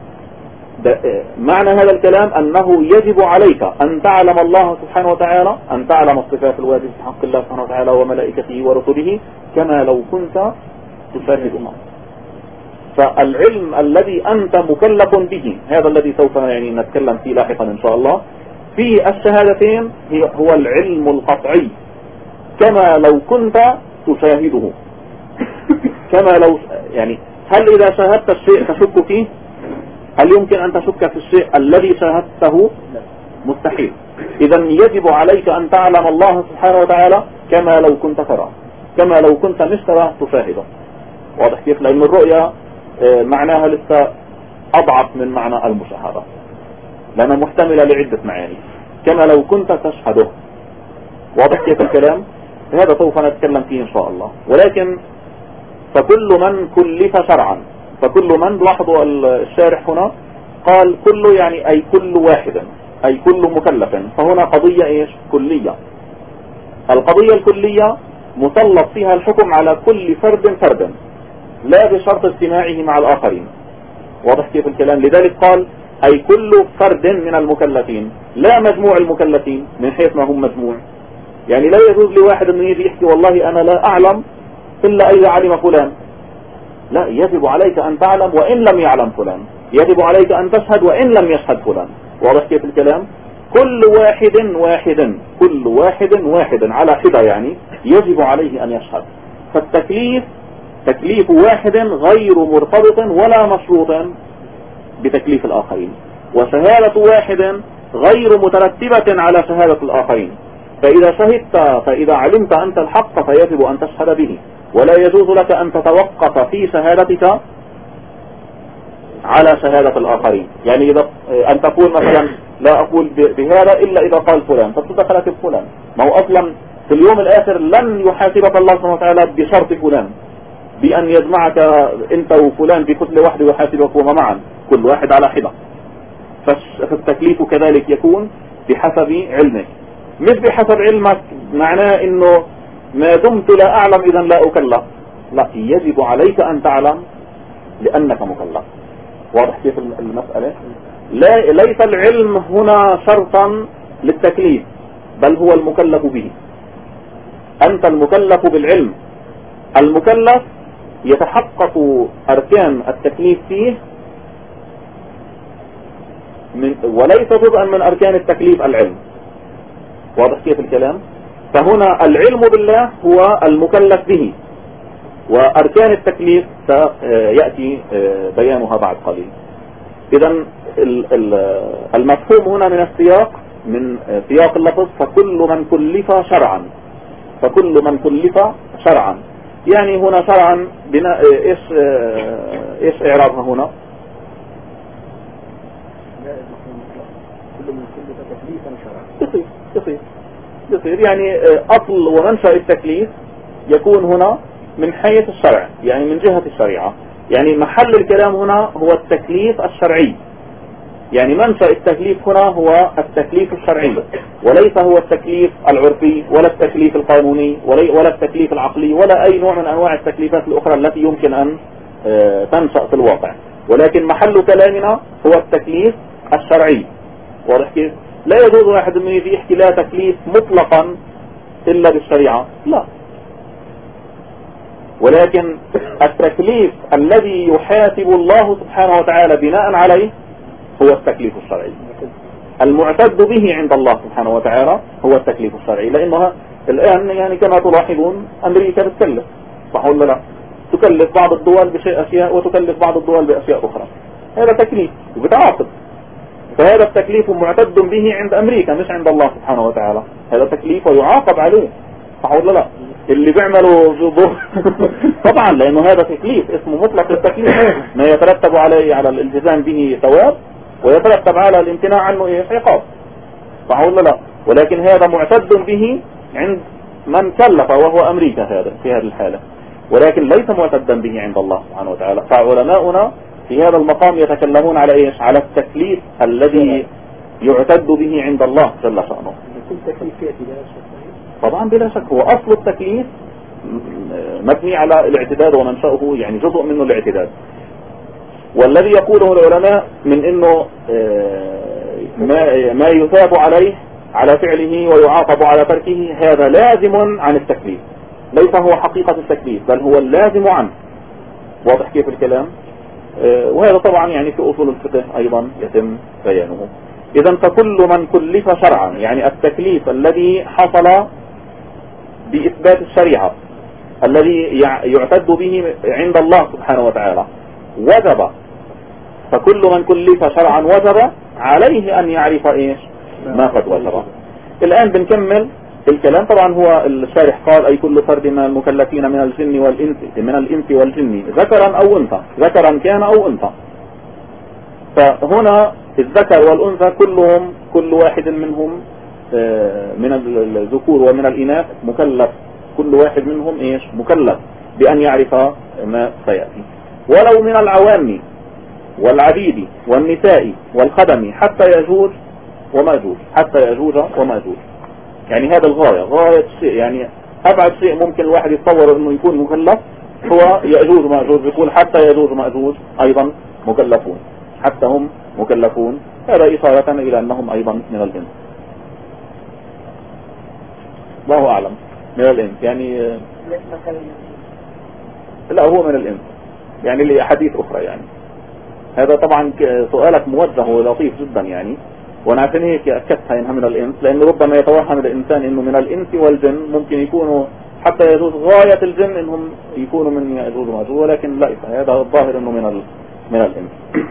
معنى هذا الكلام أنه يجب عليك أن تعلم الله سبحانه وتعالى، أن تعلم الصفات الواجبة في حق الله سبحانه وتعالى وملائكته ورسله كما لو كنت تشاهدها. فالعلم الذي أنت مكلف به، هذا الذي سوف يعني نتكلم فيه لاحقا إن شاء الله، في الشهادتين هو العلم القطعي كما لو كنت تشاهده. كما لو يعني هل إذا شاهدت الشيء تشك فيه؟ هل يمكن أن تشك في الشيء الذي شاهدته؟ مستحيل. إذا يجب عليك أن تعلم الله سبحانه وتعالى كما لو كنت ترى، كما لو كنت مش ترى تشاهده. واضح كيف؟ لأن الرؤية معناها لسه أضعف من معنى المشاهدة، لأنها محتملة لعدة معاني. كما لو كنت تشهده. واضح كيف الكلام؟ هذا سوف نتكلم فيه إن شاء الله. ولكن فكل من كلف شرعا، فكل من، لاحظوا الشارح هنا قال كل يعني أي كل واحد، أي كل مكلف. فهنا قضية إيش؟ كلية. القضية الكلية مسلط فيها الحكم على كل فرد فرد، لا بشرط اجتماعه مع الآخرين. واضح كيف الكلام؟ لذلك قال أي كل فرد من المكلفين، لا مجموع المكلفين من حيث ما هم مجموع. يعني لا يجوز لواحد أنه يجي يحكي والله أنا لا أعلم إلا إذا علم فلان. لا، يجب عليك أن تعلم وإن لم يعلم فلان، يجب عليك أن تشهد وإن لم يشهد فلان. واضح كيف الكلام؟ كل واحد واحد كل واحد واحد على حدة يعني يجب عليه أن يشهد. فالتكليف تكليف واحد غير مرتبط ولا مشروط بتكليف الآخرين، وشهادة واحد غير مترتبة على شهادة الآخرين. فإذا شهدت فإذا علمت أنت الحق فيجب أن تشهد به، ولا يجوز لك أن تتوقف في شهادتك على شهادة الآخرين. يعني إذا أن تقول مثلا لا أقول بهذا إلا إذا قال فلان، فتدخلك فلان. ما هو أصلا في اليوم الآخر لن يحاسبك الله سبحانه وتعالى بشرط فلان، بأن يجمعك أنت وفلان بكتلة واحدة ويحاسبكما معا، كل واحد على حدة. فالتكليف كذلك يكون بحسب علمك، مش بحسب علمك. معناه إنه ما دمت لا أعلم إذا لا أكلف. لا، يجب عليك أن تعلم لأنك مكلف. واضح كيف المسألة؟ لا، ليس العلم هنا شرطا للتكليف، بل هو المكلف به. أنت المكلف بالعلم. المكلف يتحقق أركان التكليف فيه من وليس جزءا من أركان التكليف العلم. واضح كيف الكلام؟ فهنا العلم بالله هو المكلف به، وأركان التكليف سيأتي بيانها بعد قليل. إذن المفهوم هنا من السياق، من سياق اللفظ فكل من كلف شرعا، فكل من كلف شرعا. يعني هنا شرعا بناء إيش إيش إعرابها هنا؟ كل من كلف تكليفا شرعا. يصير يصير يصير يعني أصل ومنشأ التكليف يكون هنا من حيث الشرع، يعني من جهة الشريعة. يعني محل الكلام هنا هو التكليف الشرعي. يعني منشأ التكليف هنا هو التكليف الشرعي، وليس هو التكليف العرفي ولا التكليف القانوني ولا التكليف العقلي ولا أي نوع من أنواع التكليفات الأخرى التي يمكن أن تنشأ في الواقع. ولكن محل كلامنا هو التكليف الشرعي. واضح كيف؟ لا يجوز واحد من يجي يحكي لا تكليف مطلقا إلا بالشريعة، لا. ولكن التكليف الذي يحاسب الله سبحانه وتعالى بناء عليه هو التكليف الشرعي. المعتد به عند الله سبحانه وتعالى هو التكليف الشرعي، لأنها الآن يعني كما تلاحظون أمريكا بتكلف، صح ولا لا؟ تكلف بعض الدول بشيء أشياء وتكلف بعض الدول بأشياء أخرى. هذا تكليف وبتعاقب، فهذا التكليف معتد به عند أمريكا مش عند الله سبحانه وتعالى. هذا تكليف ويعاقب عليه، صح ولا لا؟ اللي بيعملوا طبعا لأنه هذا تكليف اسمه مطلق التكليف، ما يترتب عليه على الالتزام به ثواب ويترتب على الامتناع عنه ايه عقاب، صح ولا لا؟ ولكن هذا معتد به عند من كلف وهو أمريكا هذا في هذه الحالة، ولكن ليس معتدا به عند الله سبحانه وتعالى. فعلماؤنا في هذا المقام يتكلمون على ايش؟ على التكليف الذي يعتد به عند الله جل شأنه. طبعا بلا شك هو أصل التكليف مبني على الاعتداد ومنشأه يعني جزء منه الاعتداد. والذي يقوله العلماء من انه ما يثاب عليه على فعله ويعاقب على تركه هذا لازم عن التكليف، ليس هو حقيقة التكليف بل هو اللازم عنه. واضح كيف الكلام؟ وهذا طبعا يعني في أصول الفقه أيضا يتم بيانه. إذا فكل من كلف شرعا يعني التكليف الذي حصل بإثبات الشريعة الذي يعتد به عند الله سبحانه وتعالى وجب، فكل من كلف شرعا وجب عليه أن يعرف إيش ما قد وجب. الآن بنكمل الكلام. طبعا هو الشارح قال أي كل فرد من المكلفين من الجن والإنس من الإنس والجن ذكرا أو أنثى، ذكرا كان أو أنثى. فهنا الذكر والأنثى كلهم كل واحد منهم من الذكور ومن الإناث مكلف، كل واحد منهم إيش مكلف بأن يعرف ما سيأتي، ولو من العوام والعبيد والنساء والخدم حتى يجوج وماجوج، حتى يجوج وماجوج. يعني هذا الغاية، غاية شيء يعني أبعد شيء ممكن الواحد يتصور أنه يكون مكلف هو يأجوج وماجوج. يقول حتى يجوج وماجوج أيضا مكلفون، حتى هم مكلفون. هذا إشارة إلى أنهم أيضا من الإنس. الله أعلم من الإنس يعني لا هو من الإنس يعني لأحاديث أخرى. يعني هذا طبعا سؤالك موجه ولطيف جدا يعني، وانا عشان هيك أكدتها إنها من الإنس، لأنه ربما يتوهم الإنسان إنه من الإنس والجن ممكن يكونوا حتى يجوز غاية الجن إنهم يكونوا من يجوز وماجوج، ولكن لا، هذا الظاهر إنه من من الإنس.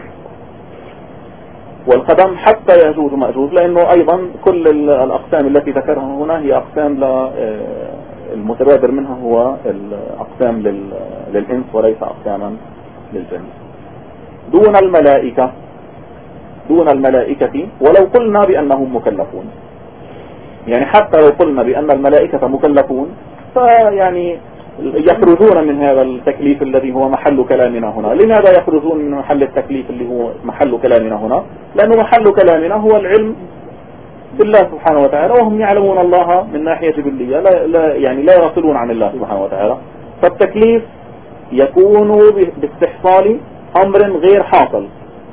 والقدم حتى يجوز وماجوج، لأنه أيضا كل الأقسام التي ذكرها هنا هي أقسام المتبادر منها هو الأقسام للإنس وليس أقساما للجن. دون الملائكة، دون الملائكة ولو قلنا بأنهم مكلفون، يعني حتى لو قلنا بأن الملائكة مكلفون فيعني يخرجون من هذا التكليف الذي هو محل كلامنا هنا. لماذا يخرجون من محل التكليف اللي هو محل كلامنا هنا؟ لأنه محل كلامنا هو العلم بالله سبحانه وتعالى، وهم يعلمون الله من ناحية جبلية، لا, لا يعني لا يصلون عن الله سبحانه وتعالى. فالتكليف يكون باستحصال أمر غير حاصل،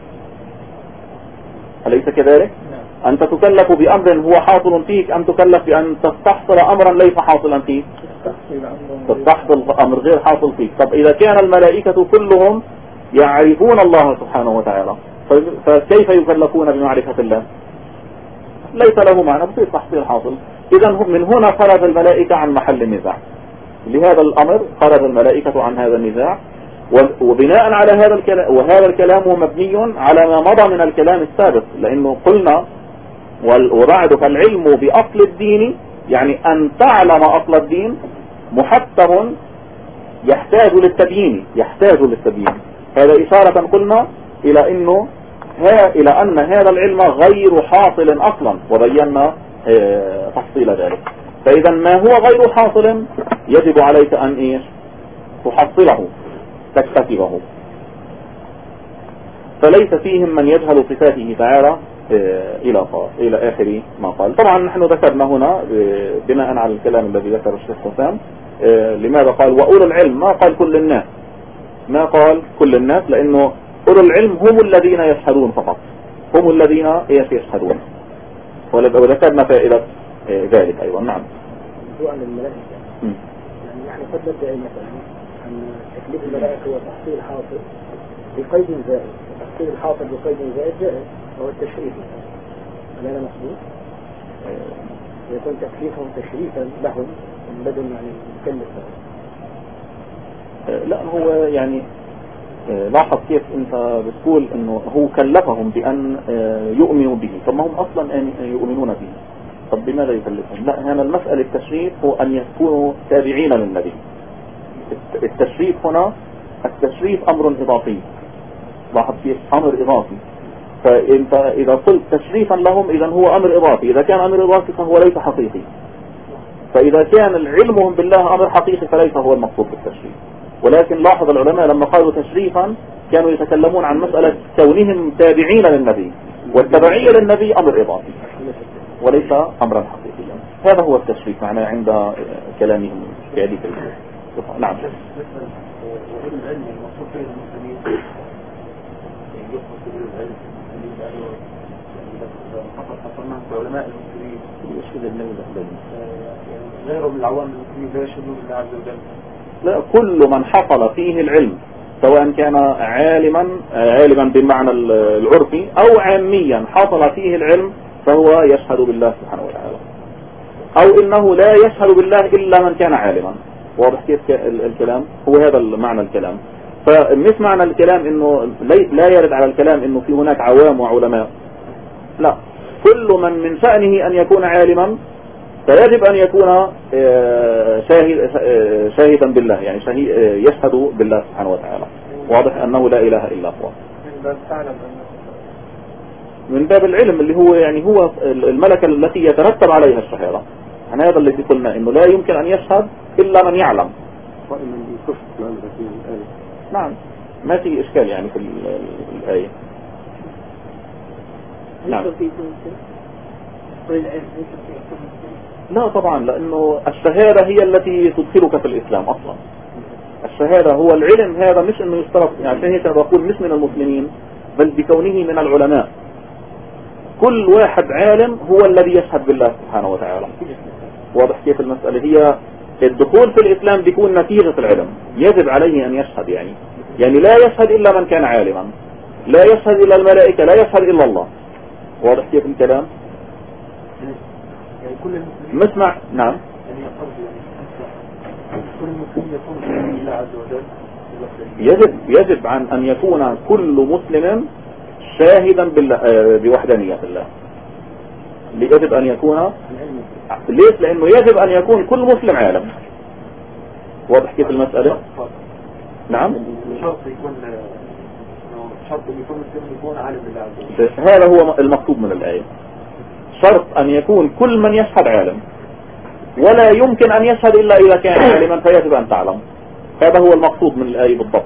أليس كذلك؟ أنت تكلف بأمر هو حاصل فيك أم تكلف بأن تستحصل أمرا ليس حاصلا فيك؟ تستحصل أمر غير حاصل فيك. طب إذا كان الملائكة كلهم يعرفون الله سبحانه وتعالى فكيف يكلفون بمعرفة الله؟ ليس له معنى، بصير تحصيل حاصل. إذا من هنا خرج الملائكة عن محل النزاع، لهذا الأمر خرج الملائكة عن هذا النزاع. وبناء على هذا الكلام، وهذا الكلام هو مبني على ما مضى من الكلام السابق، لأنه قلنا وبعدك العلم بأصل الدين، يعني أن تعلم أصل الدين محتم يحتاج للتبيين، يحتاج للتبيين. هذا إشارة قلنا إلى أنه ها إلى أن هذا العلم غير حاصل أصلا، وبينا اه تفصيل ذلك. فإذا ما هو غير حاصل يجب عليك أن إيش تحصله، تكتسبه. فليس فيهم من يجهل صفاته تعالى إلى إلى آخر ما قال. طبعا نحن ذكرنا هنا بناء على الكلام الذي ذكره الشيخ حسام لماذا قال وأولو العلم، ما قال كل الناس، ما قال كل الناس، لأنه أولو العلم هم الذين يشهدون فقط، هم الذين يشهدون، وذكرنا فائدة ذلك أيضا. نعم. سؤال الملائكة يعني يعني قد ندعي مثلا أن تكليف الملائكة هو تحصيل حاصل بقيد زائد، وتحصيل الحاصل بقيد زائد جائز هو التشريف، هل هذا مقبول؟ يكون تكليفهم تشريفا لهم من بدل يعني المكلف لهم. لا هو يعني لاحظ كيف انت بتقول انه هو كلفهم بان يؤمنوا به، طب ما هم اصلا يؤمنون به، طب بماذا يكلفهم؟ لا، هنا المسألة التشريف هو ان يكونوا تابعين للنبي. التشريف هنا التشريف امر اضافي، لاحظ كيف امر اضافي، فانت اذا قلت تشريفا لهم اذا هو امر اضافي، اذا كان امر اضافي فهو ليس حقيقي، فاذا كان علمهم بالله امر حقيقي فليس هو المقصود بالتشريف. ولكن لاحظ العلماء لما قالوا تشريفا كانوا يتكلمون عن مسألة كونهم تابعين للنبي، والتبعية للنبي أمر إضافي وليس أمرا حقيقيا. هذا هو التشريف معناه عند كلامهم في هذه الصفة. نعم. علماء المسلمين يشهد النبي غيرهم من العوام المسلمين لا يشهدون بالله عز وجل. لا، كل من حصل فيه العلم سواء كان عالما عالما بالمعنى العرفي أو عاميا حصل فيه العلم فهو يشهد بالله سبحانه وتعالى، أو إنه لا يشهد بالله إلا من كان عالما. واضح كيف الكلام؟ هو هذا المعنى الكلام. فمش معنى الكلام إنه لا يرد على الكلام إنه في هناك عوام وعلماء، لا، كل من من شأنه أن يكون عالما فيجب أن يكون شاهد شاهدا بالله، يعني يشهد بالله سبحانه وتعالى. واضح أنه لا إله إلا هو، من باب العلم اللي هو يعني هو الملكة التي يترتب عليها الشهادة. يعني هذا الذي قلنا إنه لا يمكن أن يشهد إلا من يعلم. نعم، ما في إشكال يعني في الآية. نعم. لا طبعا، لأنه الشهادة هي التي تدخلك في الإسلام أصلا. الشهادة هو العلم، هذا مش إنه يشترط، يعني عشان هيك بقول مش من المسلمين بل بكونه من العلماء. كل واحد عالم هو الذي يشهد بالله سبحانه وتعالى. واضح كيف المسألة؟ هي الدخول في الإسلام بيكون نتيجة العلم، يجب عليه أن يشهد، يعني يعني لا يشهد إلا من كان عالما، لا يشهد إلا الملائكة، لا يشهد إلا الله. واضح كيف الكلام؟ يعني كل المسلمين مسمع. نعم. يعني كل المسلمين يكون بالله عز وجل. يجب يجب عن أن يكون كل مسلم شاهدا بالله بوحدانية الله. يجب أن يكون، ليش؟ لأنه يجب أن يكون كل مسلم عالم. واضح كيف المسألة؟ نعم. شرط يكون شرط يكون مسلم يكون عالم بالله عز وجل. هذا هو المطلوب من الآية. شرط أن يكون كل من يشهد عالم، ولا يمكن أن يشهد إلا إذا كان عالما، فيجب أن تعلم. هذا هو المقصود من الآية بالضبط.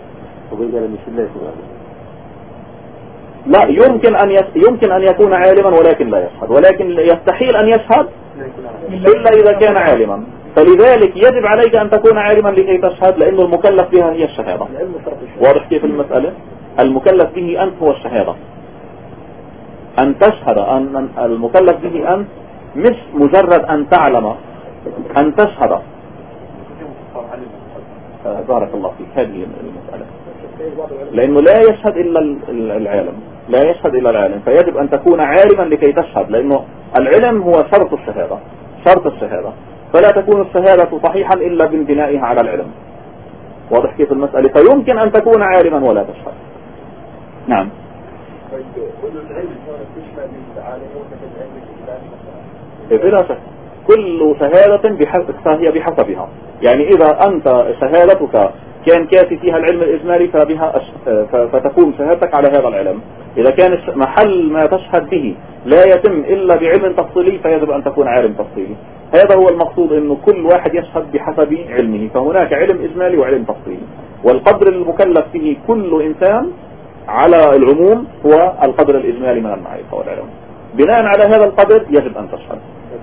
لا، يمكن أن يس... يمكن أن يكون عالما ولكن لا يشهد، ولكن يستحيل أن يشهد إلا إذا كان عالما. فلذلك يجب عليك أن تكون عالما لكي تشهد، لأنه المكلف بها هي الشهادة. واضح كيف المسألة؟ المكلف به أنت هو الشهادة، أن تشهد، أن المكلف به أنت، مش مجرد أن تعلم، أن تشهد. بارك الله فيك. هذه المسألة، لأنه لا يشهد إلا العالم، لا يشهد إلا العالم، فيجب أن تكون عالما لكي تشهد، لأنه العلم هو شرط الشهادة، شرط الشهادة، فلا تكون الشهادة صحيحا إلا بانبنائها على العلم. واضح كيف المسألة؟ فيمكن أن تكون عالما ولا تشهد. نعم. بلا شك كل شهادة بحسب فهي بحسبها. يعني إذا أنت شهادتك كان كافي فيها العلم الإجمالي فبها أش... فتكون شهادتك على هذا العلم. إذا كان محل ما تشهد به لا يتم إلا بعلم تفصيلي فيجب أن تكون عالم تفصيلي. هذا هو المقصود، إنه كل واحد يشهد بحسب علمه، فهناك علم إجمالي وعلم تفصيلي، والقدر المكلف به كل إنسان على العموم هو القدر الإجمالي من المعرفة والعلم. بناء على هذا القدر يجب أن تشهد.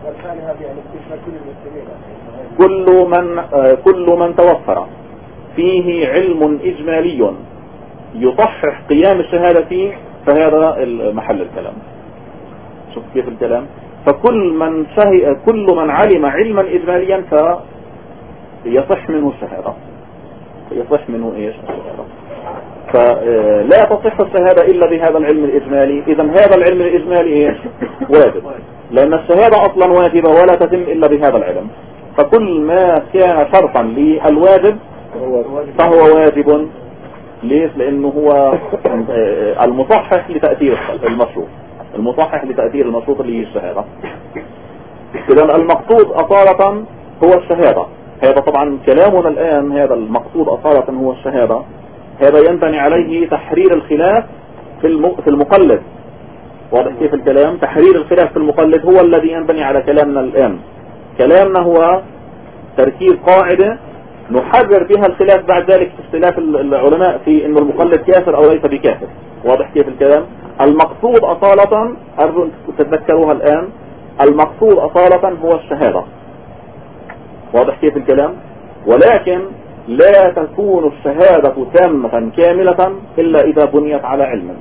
كل من كل من توفر فيه علم إجمالي يصحح قيام الشهادة فيه فهذا محل الكلام. شوف كيف الكلام. فكل من شهد كل من علم علما إجماليا فيصح منه الشهادة، يصح منه إيش الشهادة. فلا تصح الشهادة إلا بهذا العلم الإجمالي. إذا هذا العلم الإجمالي إيش واجب، لأن الشهادة أصلا واجبة ولا تتم إلا بهذا العلم. فكل ما كان شرطا للواجب فهو واجب. ليش؟ لأنه هو المصحح لتأثير المشروط، المصحح لتأثير المشروط اللي هي الشهادة. إذا المقصود أصالة هو الشهادة. هذا طبعا كلامنا الآن، هذا المقصود أصالة هو الشهادة. هذا ينبني عليه تحرير الخلاف في في المقلد. واضح كيف الكلام؟ تحرير الخلاف في المقلد هو الذي ينبني على كلامنا الآن. كلامنا هو تركيز قاعدة نحرر بها الخلاف بعد ذلك في اختلاف العلماء في إنه المقلد كافر أو ليس بكافر. واضح كيف الكلام؟ المقصود أصالة، أرجو تتذكروها الآن، المقصود أصالة هو الشهادة. واضح كيف الكلام؟ ولكن لا تكون الشهادة تامة كاملة إلا إذا بنيت على علم.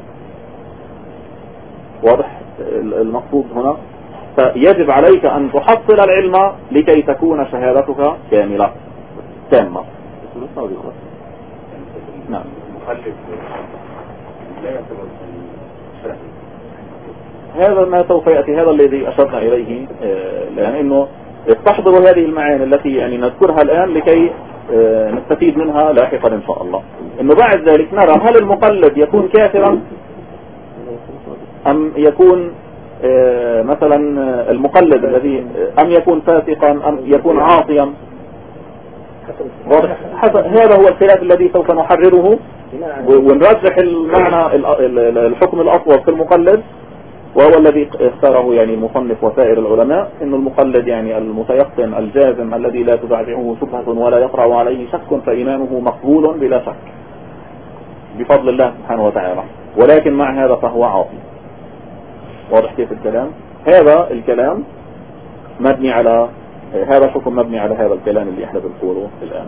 واضح المقصود هنا؟ فيجب عليك أن تحصل العلم لكي تكون شهادتك كاملة تامة. نعم. هذا ما سوف يأتي، هذا الذي أشرنا إليه، لأن إنه تحضر هذه المعاني التي يعني نذكرها الآن لكي نستفيد منها لاحقا إن شاء الله. إنه بعد ذلك نرى هل المقلد يكون كافرا أم يكون مثلا المقلد الذي أم يكون فاسقا أم يكون عاصيا. هذا هو الخلاف الذي سوف نحرره ونرجح المعنى الحكم الأصوب في المقلد، وهو الذي اختاره يعني المصنف وسائر العلماء، إنه المقلد يعني المتيقن الجازم الذي لا تزعزعه شبهة ولا يقرأ عليه شك فإيمانه مقبول بلا شك بفضل الله سبحانه وتعالى، ولكن مع هذا فهو عاصي. واضح كيف الكلام؟ هذا الكلام مبني على هذا الحكم، مبني على هذا الكلام اللي احنا بنقوله الآن.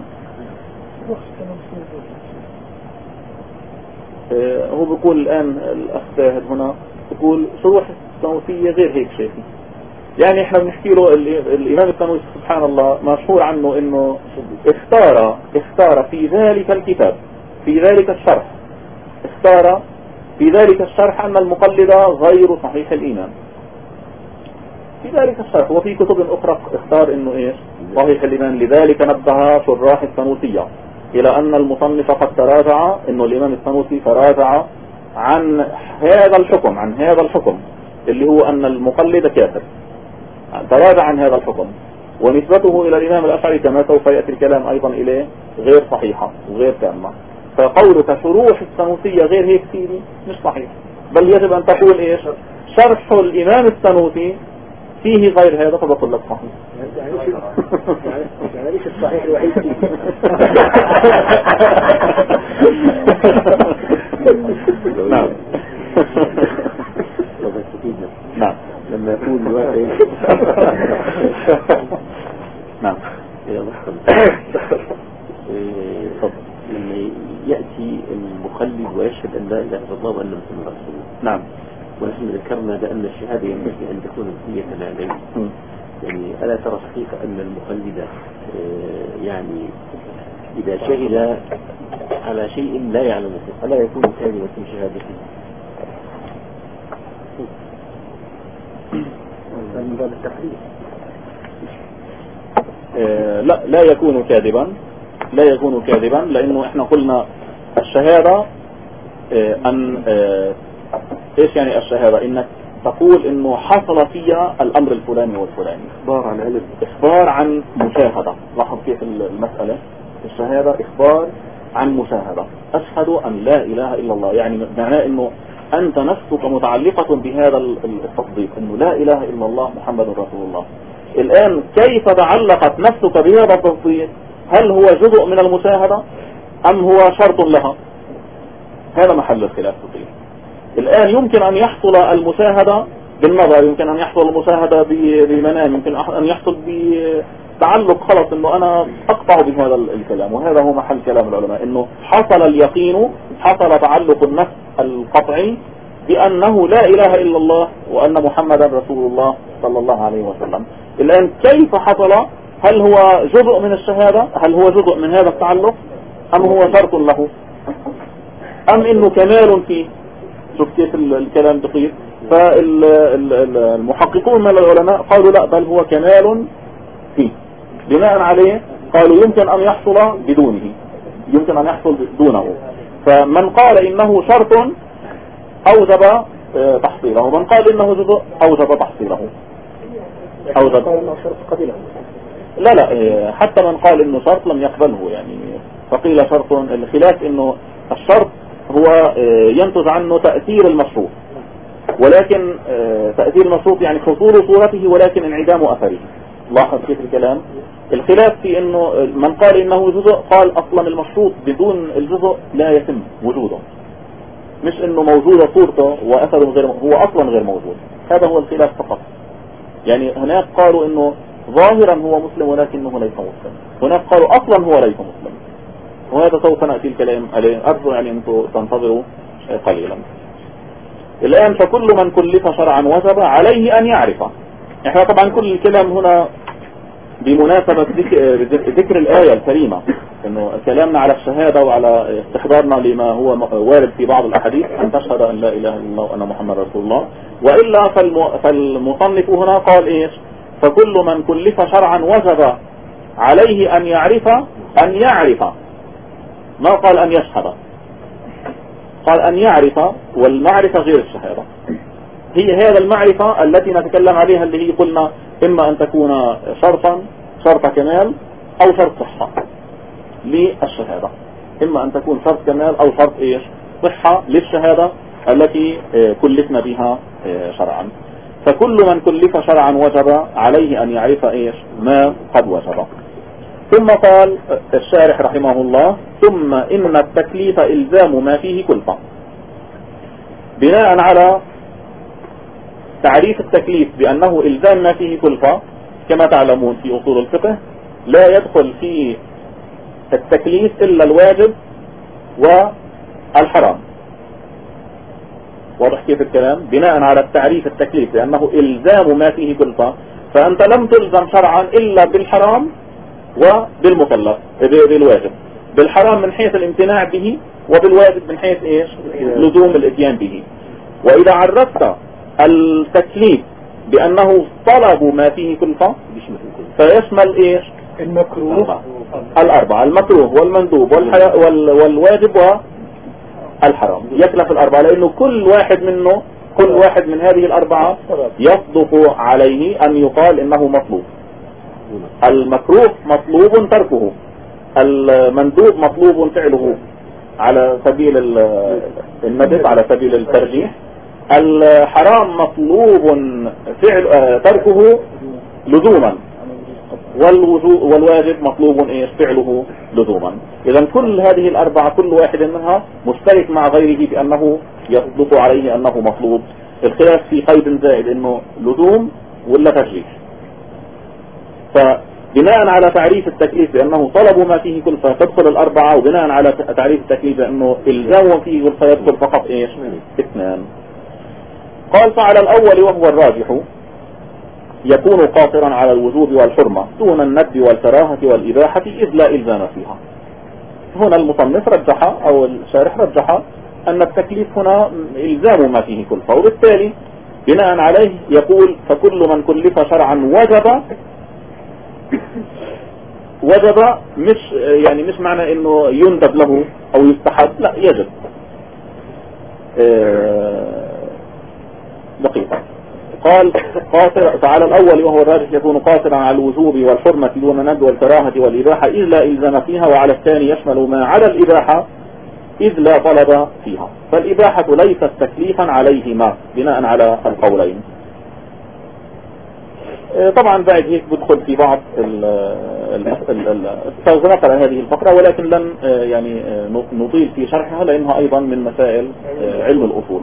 هو بيقول الآن الأخ شاهد هنا يقول شروح السنوسية غير هيك شيخي. يعني احنا بنحكي له الإمام السنوسي سبحان الله مشهور عنه انه اختار اختار في ذلك الكتاب في ذلك الشرح اختار في ذلك الشرح أن المقلد غير صحيح الإيمان في ذلك الشرح، وفي كتب أخرى اختار انه ايش صحيح الإيمان. لذلك نبه شراح السنوسية إلى أن المصنف قد تراجع، إنه الإمام السنوسي تراجع عن هذا الحكم عن هذا الحكم اللي هو أن المقلد كافر، تراجع عن هذا الحكم، ونسبته إلى الإمام الأشعري كما سوف يأتي الكلام أيضا إليه غير صحيحة وغير تامة. فقولك شروح السنوسية غير هيك سيدي مش صحيح، بل يجب أن تقول إيش شرح الإمام السنوسي فيه غير هذا، فبقول لك صحيح. يعني ليش الصحيح الوحيد فيه؟ نعم. نعم. لما يكون الواحد نعم. لما يأتي المخلد ويشهد أن لا إله إلا الله وأن محمد رسول الله. نعم. ونحن ذكرنا بأن الشهادة ينبغي أن تكون نية عليه. يعني ألا ترى حقيقة أن المخلد يعني إذا شهد على شيء لا يعلمه فلا يكون كاذبا في شهادته؟ من باب التحريف. لا لا يكون كاذبا، لا يكون كاذبا، لأنه احنا قلنا الشهادة أن ايش يعني الشهادة؟ انك تقول انه حصل فيها الامر الفلاني والفلاني، اخبار عن علم، اخبار عن مشاهدة. لاحظ كيف المسألة، الشهادة اخبار عن مشاهدة. اشهد ان لا اله الا الله، يعني معناه انه انت نفسك متعلقة بهذا التصديق انه لا اله الا الله محمد رسول الله. الان كيف تعلقت نفسك بهذا التصديق؟ هل هو جزء من المشاهدة ام هو شرط لها؟ هذا محل الخلاف فيه. الآن يمكن أن يحصل المشاهدة بالنظر، يمكن أن يحصل المشاهدة بالمنام، يمكن أن يحصل بتعلق خلص إنه أنا أقطع بهذا الكلام، وهذا هو محل كلام العلماء، إنه حصل اليقين، حصل تعلق النفس القطعي بأنه لا إله إلا الله وأن محمدا رسول الله صلى الله عليه وسلم. الآن كيف حصل؟ هل هو جزء من الشهادة؟ هل هو جزء من هذا التعلق أم هو شرط له؟ أم إنه كمال فيه؟ شوف كيف الكلام دقيق. فالمحققون من العلماء قالوا لا، بل هو كمال فيه. بناء عليه قالوا يمكن أن يحصل بدونه، يمكن أن يحصل دونه. فمن قال إنه شرط أوجب تحصيله، من قال إنه جزء أوجب تحصيله. أوجب لا لا حتى من قال إنه شرط لم يقبله، يعني فقيل شرط. الخلاف إنه الشرط هو ينتج عنه تأثير المشروط، ولكن تأثير المشروط يعني حصول صورته ولكن انعدام أثره. لاحظ كيف الكلام. الخلاف في إنه من قال إنه جزء قال أصلا المشروط بدون الجزء لا يتم وجوده، مش إنه موجودة صورته وأثره غير، هو أصلا غير موجود. هذا هو الخلاف فقط. يعني هناك قالوا إنه ظاهرا هو مسلم ولكنه ليس مسلم، هناك قالوا أصلا هو ليس مسلم، وهذا سوف نأتي الكلام عليه. أرجو يعني أنتم تنتظروا قليلا. الآن فكل من كلف شرعا وجب عليه أن يعرفه. احنا طبعا كل الكلام هنا بمناسبة ذكر الآية الكريمة، انه كلامنا على الشهادة وعلى استحضارنا لما هو وارد في بعض الأحاديث أن تشهد أن لا إله إلا الله وأن محمد رسول الله. وإلا فالمصنف هنا قال إيش؟ فكل من كلف شرعا وجب عليه أن يعرف، أن يعرف، ما قال أن يشهد، قال أن يعرف، والمعرفة غير الشهادة. هي هذا المعرفة التي نتكلم عليها اللي هي قلنا إما أن تكون شرطا، شرط كمال، أو شرط صحة للشهادة. إما أن تكون شرط كمال أو شرط إيش؟ صحة للشهادة التي كلفنا بها شرعا. فكل من كلف شرعا وجب عليه أن يعرف إيش؟ ما قد وجب. ثم قال الشارح رحمه الله: ثم إن التكليف إلزام ما فيه كلفة. بناء على تعريف التكليف بأنه إلزام ما فيه كلفة، كما تعلمون في أصول الفقه لا يدخل في التكليف إلا الواجب والحرام. واضح كيف الكلام؟ بناء على التعريف التكليف بأنه إلزام ما فيه كلفة، فأنت لم تلزم شرعا إلا بالحرام وبالمكلف بالواجب. بالحرام من حيث الامتناع به، وبالواجب من حيث إيش؟ لزوم الاتيان به. وإذا عرفت التكليف بأنه طلب ما فيه كلفة فيشمل إيش؟ المكروه الأربعة: المكروه والمندوب والواجب والحرام. يكلف الأربعة لأنه كل واحد منه، كل واحد من هذه الأربعة يصدق عليه أن يقال إنه مطلوب. المكروه مطلوب تركه، المندوب مطلوب فعله على سبيل الندب، على سبيل الترجيح، الحرام مطلوب فعل تركه لزوما، والواجب مطلوب ايش؟ فعله لزوما. اذا كل هذه الاربعه كل واحد منها مشترك مع غيره بانه يصدق عليه انه مطلوب. الخلاف في قيد زائد انه لزوم ولا ترجيح. فبناء على تعريف التكليف بانه طلب ما فيه كلفة تدخل الاربعه، وبناء على تعريف التكليف بانه الزام فيه كلفة يدخل فقط ايش؟ اثنان. قال: فعلى الأول وهو الراجح يكون قاصرا على الوجوب والحرمة دون الندب والكراهة والإباحة إذ لا إلزام فيها. هنا المصنف رجح أو الشارح رجح أن التكليف هنا إلزام ما فيه كلفة، وبالتالي بناء عليه يقول: فكل من كلف شرعا وجب. وجب مش يعني مش معنى إنه يندب له أو يستحب، لا، يجب. اه دقيقة. قال: قاصر فعلى الأول وهو الراجح يكون قاصرا على الوجوب والحرمة دون الندب والكراهة والإباحة إذ لا إلزام فيها، وعلى الثاني يشمل ما على الإباحة إذ لا طلب فيها. فالإباحة ليست تكليفا عليهما بناء على القولين. طبعا بعد هيك بدخل في بعض سنقرأ هذه الفقرة، ولكن لن يعني نطيل في شرحها لأنها أيضا من مسائل علم الأصول.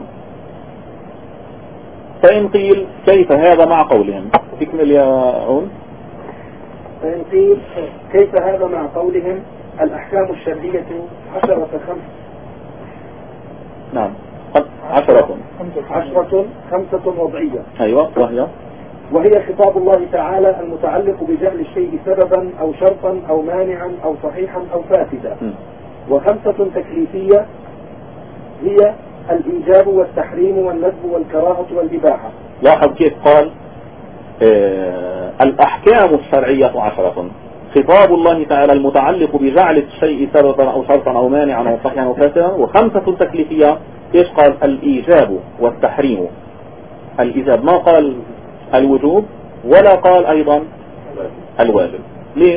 فإن قيل كيف هذا مع قولهم؟ تكمل يا عون. فإن قيل كيف هذا مع قولهم الأحكام الشرعية عشرة خمس نعم عشرة عشرة خمسة وضعية. أيوة وهي وهي خطاب الله تعالى المتعلق بجعل الشيء سببا أو شرطا أو مانعا أو صحيحا أو فاسدا. وخمسة تكليفية هي الإيجاب والتحريم والندب والكراهة والإباحة. لاحظ كيف قال آه الأحكام الشرعية عشرة، خطاب الله تعالى المتعلق بجعل الشيء سببا أو شرطا أو مانعا أو صحيحا أو فاسدا. وخمسة تكليفية إيش قال؟ الإيجاب والتحريم. الإيجاب ما قال الوجوب ولا قال أيضا الواجب. ليش؟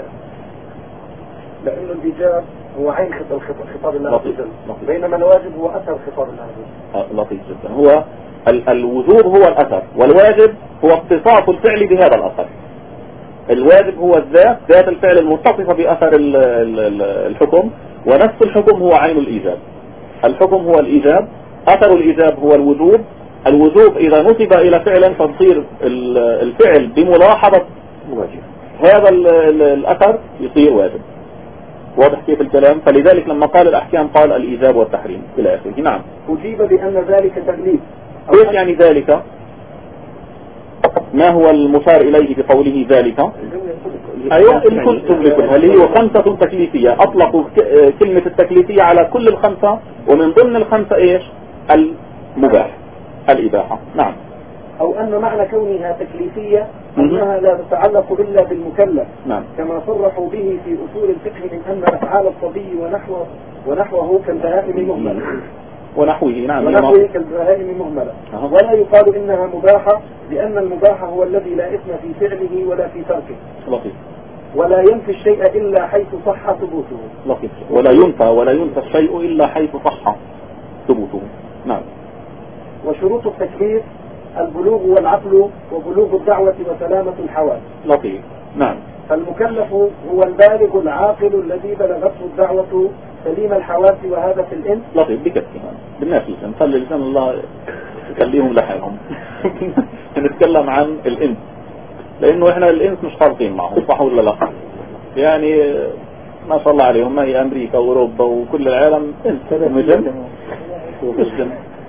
لأن الإيجاب هو عين خطاب الله عز وجل، بينما الواجب هو أثر خطاب الله عز وجل. لطيف جدا. هو ال الوجوب هو الأثر، والواجب هو اتصاف الفعل بهذا الأثر. الواجب هو الذات، ذات الفعل المتصفة بأثر ال ال الحكم، ونفس الحكم هو عين الإيجاب. الحكم هو الإيجاب، أثر الإيجاب هو الوجوب. الوجوب إذا نسب إلى فعل فتصير الفعل بملاحظة واجب، هذا الأثر يصير واجب. واضح كيف الكلام؟ فلذلك لما قال الأحكام قال الإيجاب والتحريم إلى آخره. نعم. أجيب بأن ذلك تغليب. إيش يعني ذلك؟ ما هو المشار إليه بقوله ذلك؟ أيوة الكل تملكها، اللي هي خمسة تكليفية. أطلقوا كلمة التكليفية على كل الخمسة، ومن ضمن الخمسة إيش؟ المباح، الإباحة. نعم. أو أن معنى كونها تكليفية أنها لا تتعلق إلا بالمكلف. نعم. كما صرحوا به في أصول الفقه من أن أفعال الصبي ونحوه ونحوه كالبهائم مهملة. ونحوه نعم. ونحوه كالبهائم مهملة. أه. ولا يقال إنها مباحة لأن المباح هو الذي لا إثم في فعله ولا في تركه. لطيف. ولا ينفي الشيء إلا حيث صح ثبوته. لطيف. ولا ينفى ولا ينفى الشيء إلا حيث صح ثبوته. نعم. وشروط التكليف البلوغ والعقل وبلوغ الدعوة وسلامة الحواس. لطيف. نعم. فالمكلف هو البالغ العاقل الذي بلغته الدعوة سليم الحواس، وهذا في الإنس. لطيف بكثير بالناس لسان خلي لسان الله يخليهم لحالهم. نتكلم عن الإنس لأنه إحنا الإنس مش خالطين معهم، صح ولا لا؟ يعني ما شاء الله عليهم، ما هي أمريكا وأوروبا وكل العالم إنس مجن مسلم.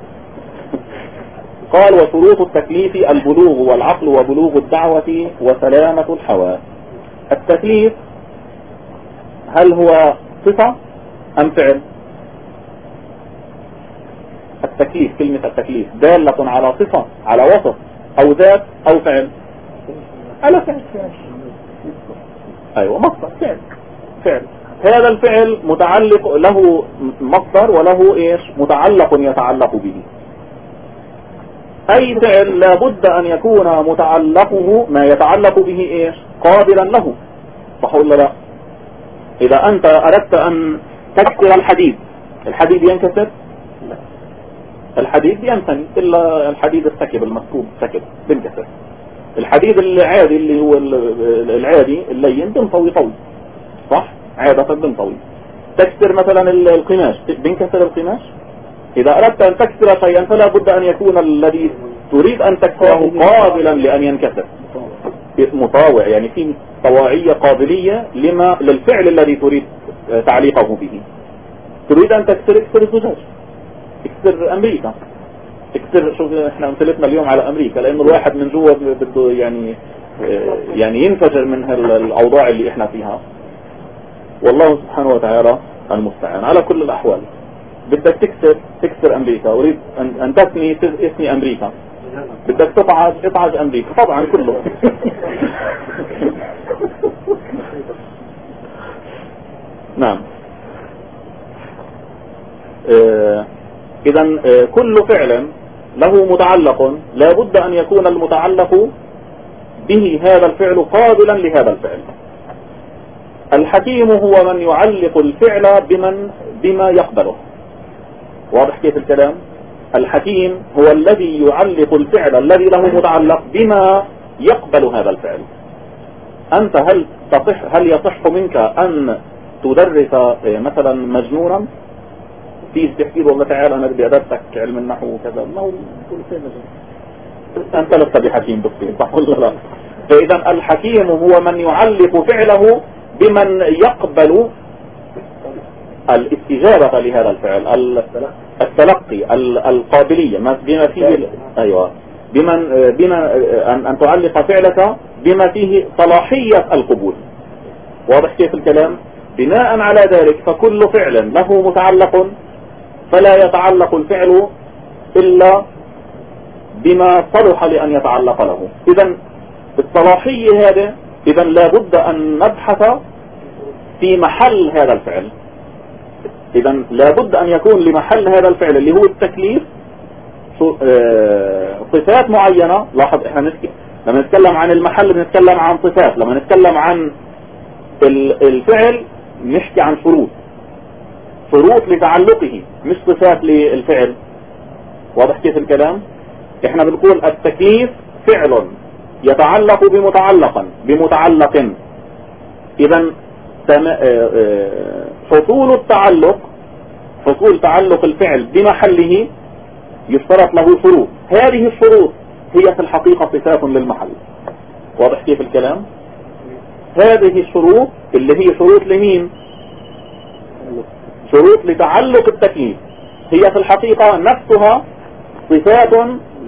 قال وشروط التكليف البلوغ والعقل وبلوغ الدعوة وسلامة الحواس. التكليف هل هو صفة أم فعل؟ التكليف كلمة التكليف دالة على صفة، على وصف، أو ذات، أو فعل؟ على فعل. أيوة مصدر فعل. فعل هذا الفعل متعلق له مصدر وله إيش متعلق يتعلق به. أي فعل لابد أن يكون متعلقه ما يتعلق به إيش قابلا له، صح ولا لا؟ إذا أنت أردت أن تكسر الحديد، الحديد ينكسر؟ لا، الحديد ينثني، إلا الحديد السكب المسكوب سكب بينكسر. الحديد العادي اللي هو العادي اللين بنطوي طوي، صح؟ عادة بنطوي. تكسر مثلا القماش بينكسر القماش؟ إذا أردت أن تكسر شيئا فلا بد أن يكون الذي تريد أن تكسره قابلا لأن ينكسر، مطاوع، يعني في طواعية قابلية لما للفعل الذي تريد تعليقه به. تريد أن تكسر اكسر الزجاج، اكسر أمريكا، اكسر. شوف احنا امثلتنا اليوم على أمريكا، لأنه الواحد من جوا بده يعني يعني ينفجر من الأوضاع اللي احنا فيها. والله سبحانه وتعالى المستعان. على كل الأحوال بدك تكسر تكسر أمريكا، أريد أن, أن تثني تثني أمريكا، بدك تطعج تطعج أمريكا، طبعا كله. نعم. آه إذا آه كل فعل له متعلق لا بد أن يكون المتعلق به هذا الفعل قابلا لهذا الفعل. الحكيم هو من يعلق الفعل بمن بما يقبله. واضح كيف الكلام؟ الحكيم هو الذي يعلق الفعل الذي له متعلق بما يقبل هذا الفعل. أنت هل تصح هل يصح منك أن تدرس مثلا مجنونا في تحكي له والله تعالى أنا بدي أدرسك علم النحو وكذا، ما هو كل شيء مجنون، أنت لست بحكيم بالصين، صح ولا لا؟ فإذا الحكيم هو من يعلق فعله بمن يقبل الاستجابة لهذا الفعل، التلقي، القابلية، بما فيه أيوة بمن بما أن تعلق فعلك بما فيه صلاحية القبول. واضح كيف الكلام؟ بناء على ذلك فكل فعل له متعلق فلا يتعلق الفعل إلا بما صلح لأن يتعلق له. إذن الصلاحية هذا إذن لابد أن نبحث في محل هذا الفعل. إذن لابد أن يكون لمحل هذا الفعل اللي هو التكليف صفات معينة. لاحظ احنا نسكي لما نتكلم عن المحل بنتكلم عن صفات، لما نتكلم عن الفعل نحكي عن شروط، شروط لتعلقه مش صفات للفعل. واضح كيف الكلام؟ احنا بنقول التكليف فعل يتعلق بمتعلق بمتعلق. اذا حصول التعلق حصول تعلق الفعل بمحله يشترط له شروط. هذه الشروط هي في الحقيقة صفات للمحل. واضح كيف الكلام؟ هذه الشروط اللي هي شروط لمين؟ شروط لتعلق التكليف، هي في الحقيقة نفسها صفات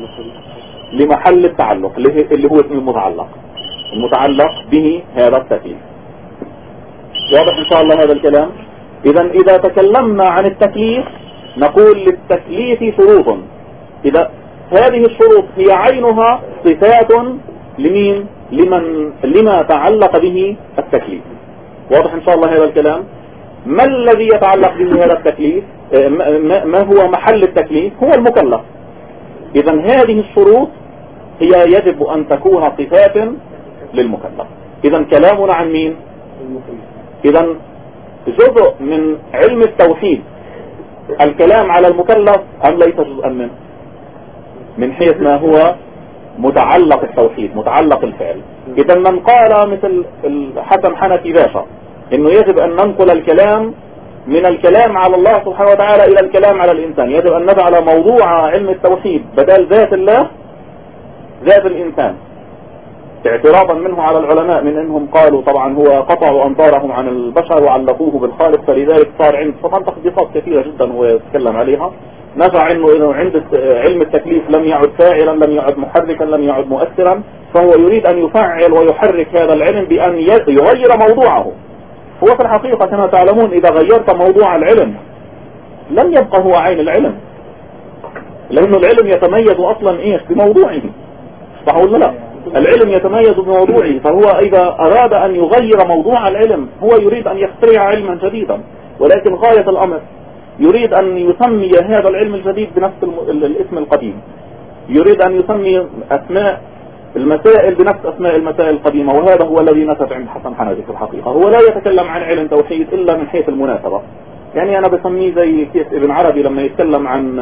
لمحل التعلق اللي هو اسم المتعلق المتعلق به هذا التكليف. واضح ان شاء الله هذا الكلام؟ اذا اذا تكلمنا عن التكليف نقول للتكليف شروط. اذا هذه الشروط هي عينها صفات لمين؟ لمن لما تعلق به التكليف. واضح ان شاء الله هذا الكلام؟ ما الذي يتعلق به هذا التكليف؟ ما هو محل التكليف؟ هو المكلف. اذا هذه الشروط هي يجب ان تكون صفات للمكلف. اذا كلامنا عن مين؟ اذا جزء من علم التوحيد الكلام على المكلف ام ليس جزءا منه؟ من حيث ما هو متعلق التوحيد، متعلق الفعل. اذا من قال مثل الحسن حنفي باشا انه يجب ان ننقل الكلام من الكلام على الله سبحانه وتعالى الى الكلام على الانسان، يجب ان نجعل موضوع علم التوحيد بدل ذات الله ذات الانسان، اعتراضا منه على العلماء من انهم قالوا طبعا هو قطعوا انظارهم عن البشر وعلقوه بالخالق، فلذلك صار عند طبعا تخبيصات كثيرة جدا ويتكلم عليها. نفع انه انه عند علم التكليف لم يعد فاعلا، لم يعد محركا، لم يعد مؤثرا، فهو يريد ان يفعل ويحرك هذا العلم بان يغير موضوعه. هو في الحقيقة كما تعلمون اذا غيرت موضوع العلم لن يبقى هو عين العلم، لانه العلم يتميز اصلا ايش؟ بموضوعه، صح ولا لا؟ العلم يتميز بموضوعه، فهو اذا اراد ان يغير موضوع العلم هو يريد ان يخترع علما جديدا، ولكن غاية الامر يريد ان يسمي هذا العلم الجديد بنفس الاسم القديم، يريد ان يسمي اسماء المسائل بنفس اسماء المسائل القديمة، وهذا هو الذي نتج عند حسن حنفي في الحقيقة. هو لا يتكلم عن علم توحيد الا من حيث المناسبة. يعني انا بسميه زي كيف ابن عربي لما يتكلم عن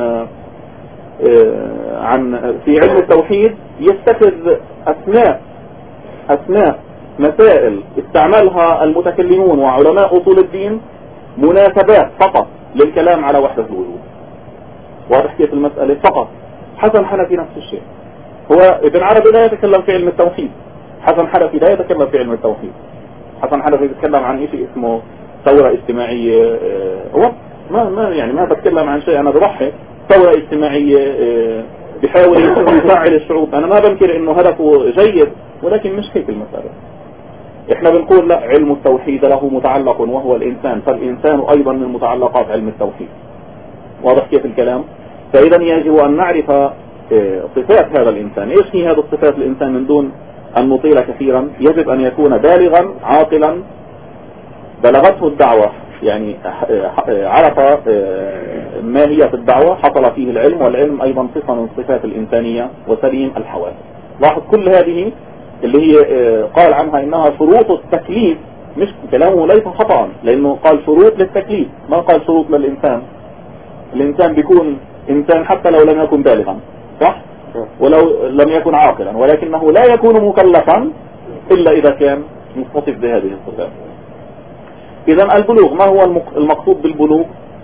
عن في علم التوحيد يتخذ اسماء اسماء مسائل استعملها المتكلمون وعلماء اصول الدين مناسبات فقط للكلام على وحدة الوجود. واضح كيف المسألة؟ فقط. حسن حنفي نفس الشيء. هو ابن عربي لا يتكلم في علم التوحيد، حسن حنفي لا يتكلم في علم التوحيد. حسن حنفي يتكلم عن شيء اسمه ثورة اجتماعية. هو ما ما يعني ما بتكلم عن شيء، انا بضحك ثورة اجتماعية بحاول يفعل الشعوب. انا ما بنكر انه هدفه جيد، ولكن مش هيك المسألة. احنا بنقول لا، علم التوحيد له متعلق وهو الانسان، فالانسان ايضا من متعلقات علم التوحيد. واضح كيف الكلام؟ فاذا يجب ان نعرف صفات هذا الانسان. ايش هي هذه الصفات الانسان من دون ان نطيل كثيرا؟ يجب ان يكون بالغا عاقلا بلغته الدعوة، يعني عرف ما هي في الدعوة، حصل فيه العلم، والعلم ايضا صفة من الصفات الانسانية، وسليم الحواس. لاحظ كل هذه اللي هي قال عنها انها شروط التكليف، مش كلامه ليس خطأ، لانه قال شروط للتكليف ما قال شروط للانسان. الانسان بيكون انسان حتى لو لم يكن بالغا، صح؟ ولو لم يكن عاقلا، ولكنه لا يكون مكلفا إلا إذا كان متصف بهذه الصفات. إذن البلوغ، ما هو المقصود بالبلوغ؟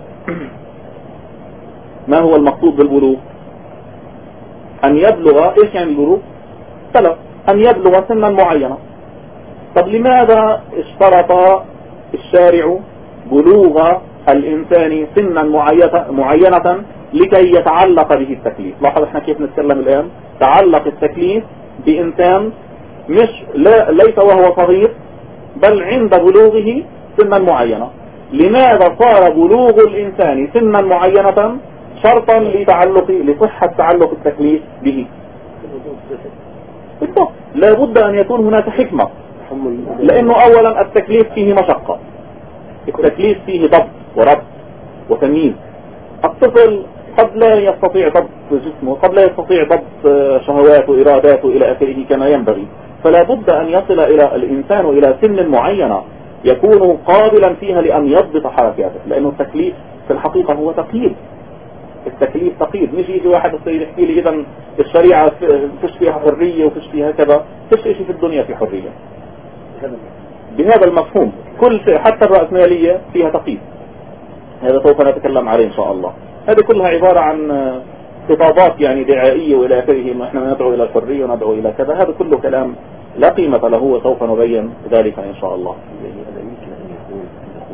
ما هو المقصود بالبلوغ؟ أن يبلغ، إيش يعني البلوغ؟ ثلاث، أن يبلغ سنا معينة. طب لماذا اشترط الشارع بلوغ الإنسان سنا معينة لكي يتعلق به التكليف؟ لاحظ احنا كيف نتكلم الآن. تعلق التكليف بإنسان مش لا ليس وهو صغير، بل عند بلوغه سنا معينة. لماذا صار بلوغ الإنسان سنا معينة شرطا لتعلق لصحة تعلق التكليف به؟ بالضبط، لا بد أن يكون هناك حكمة، لأنه أولا التكليف فيه مشقة، التكليف فيه ضبط وربط وتمييز. الطفل قد لا يستطيع ضبط جسمه، قد لا يستطيع ضبط شهواته وإراداته إلى آخره كما ينبغي، فلا بد أن يصل إلى الإنسان إلى سن معينة يكون قابلا فيها لأن يضبط حركاته، لأنه التكليف في الحقيقة هو تقييد. التكليف تقييد. مش يجي واحد يصير يحكي لي إذا الشريعة فيش فيها حرية وفيش فيها كذا، فيش شيء في الدنيا في حرية بهذا المفهوم. كل شيء حتى الرأسمالية فيها تقييد، هذا سوف نتكلم عليه إن شاء الله. هذه كلها عبارة عن خطابات يعني دعائية وإلى آخره، إنه إحنا ندعو إلى الحرية وندعو إلى كذا، هذا كله كلام لا قيمة له، وسوف نبين ذلك إن شاء الله. يعني هذا يمكن أن يكون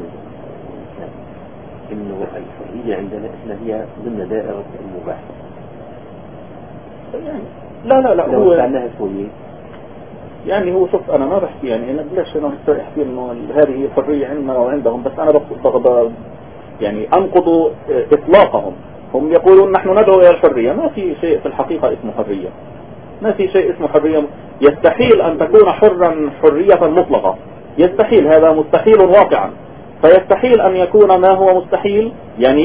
إنه الحرية عندنا إحنا هي ضمن دائرة المباح. يعني لا لا لا هو معناها شوية. يعني هو شوف أنا ما بحكي يعني أنا بلاش أنا أحكي إنه هذه الحرية عندنا وعندهم، بس أنا بقصد يعني أنقض إطلاقهم. هم يقولون نحن ندعو إلى الحرية، ما في شيء في الحقيقة اسمه حرية، ما في شيء اسمه حرية. يستحيل أن تكون حرا حرية مطلقة، يستحيل، هذا مستحيل واقعا. فيستحيل أن يكون ما هو مستحيل، يعني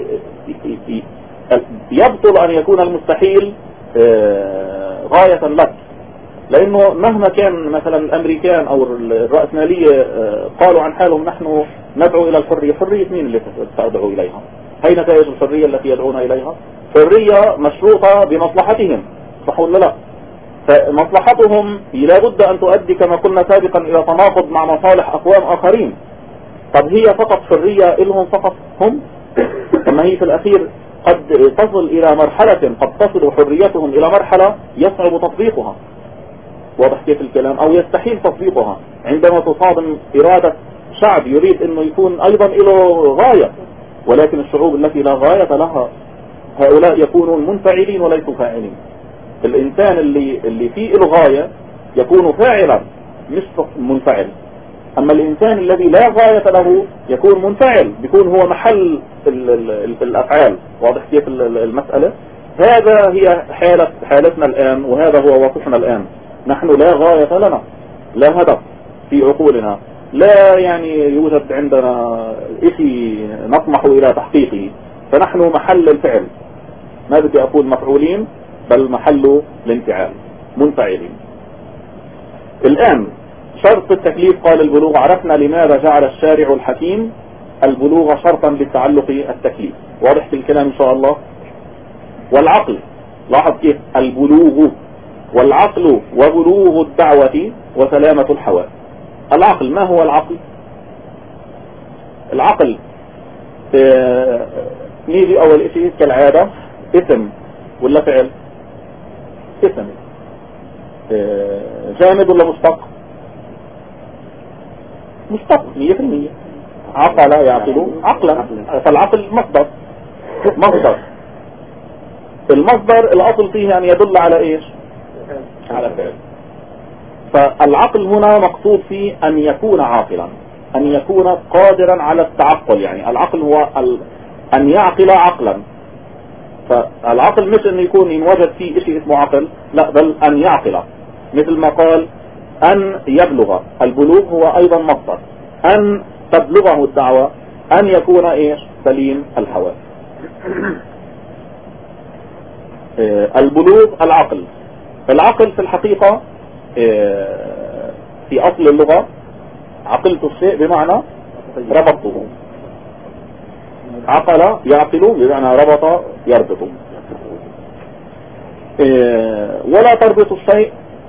يبطل أن يكون المستحيل غاية لك، لأنه مهما كان مثلا الأمريكان أو الرأسمالية قالوا عن حالهم نحن ندعو إلى الحرية، حرية مين اللي تدعو إليها؟ أين نتائج الحرية التي يدعون إليها؟ حرية مشروطة بمصلحتهم، صح ولا لا؟ فمصلحتهم لابد أن تؤدي كما قلنا سابقا إلى تناقض مع مصالح أقوام آخرين. طب هي فقط حرية إلهم فقط هم؟ أما هي في الأخير قد تصل إلى مرحلة، قد تصل حريتهم إلى مرحلة يصعب تطبيقها، واضح كيف الكلام؟ أو يستحيل تطبيقها عندما تصادم إرادة شعب يريد أنه يكون أيضا له غاية، ولكن الشعوب التي لا غاية لها هؤلاء يكونون منفعلين وليسوا فاعلين. الإنسان اللي اللي فيه له غاية يكون فاعلا مش منفعل، أما الإنسان الذي لا غاية له يكون منفعل، بيكون هو محل ال ال ال الأفعال. واضح كيف المسألة؟ هذا هي حالة حالتنا الآن، وهذا هو واقعنا الآن. نحن لا غاية لنا، لا هدف في عقولنا، لا يعني يوجد عندنا شيء نطمح إلى تحقيقه، فنحن محل الفعل، ما بدي أقول مفعولين بل محل الانفعال، منفعلين. الآن شرط التكليف قال البلوغ، عرفنا لماذا جعل الشارع الحكيم البلوغ شرطا للتعلق التكليف، واضح في الكلام إن شاء الله. والعقل، لاحظ كيف البلوغ والعقل وبلوغ الدعوة وسلامة الحواس. العقل، ما هو العقل؟ العقل اه نيجي أول شيء كالعادة اسم ولا فعل؟ اسم. اه جامد ولا مشتق؟ مشتق مية في المية. عقل يعقل عقلا، فالعقل مصدر مصدر المصدر الأصل فيه أن يدل على إيش؟ على فعل. فالعقل هنا مقصود فيه أن يكون عاقلا، أن يكون قادرا على التعقل. يعني العقل هو ال... أن يعقل عقلا. فالعقل مش أن يكون ينوجد فيه شيء اسمه عقل، لا، بل أن يعقل. مثل ما قال أن يبلغ، البلوغ هو أيضا مصدر، أن تبلغه الدعوة، أن يكون إيش؟ سليم الحواس. البلوغ العقل. العقل في الحقيقة في أصل اللغة عقلت الشيء بمعنى ربطته، عقل يعقل بمعنى ربط يربط. ولا تربط الشيء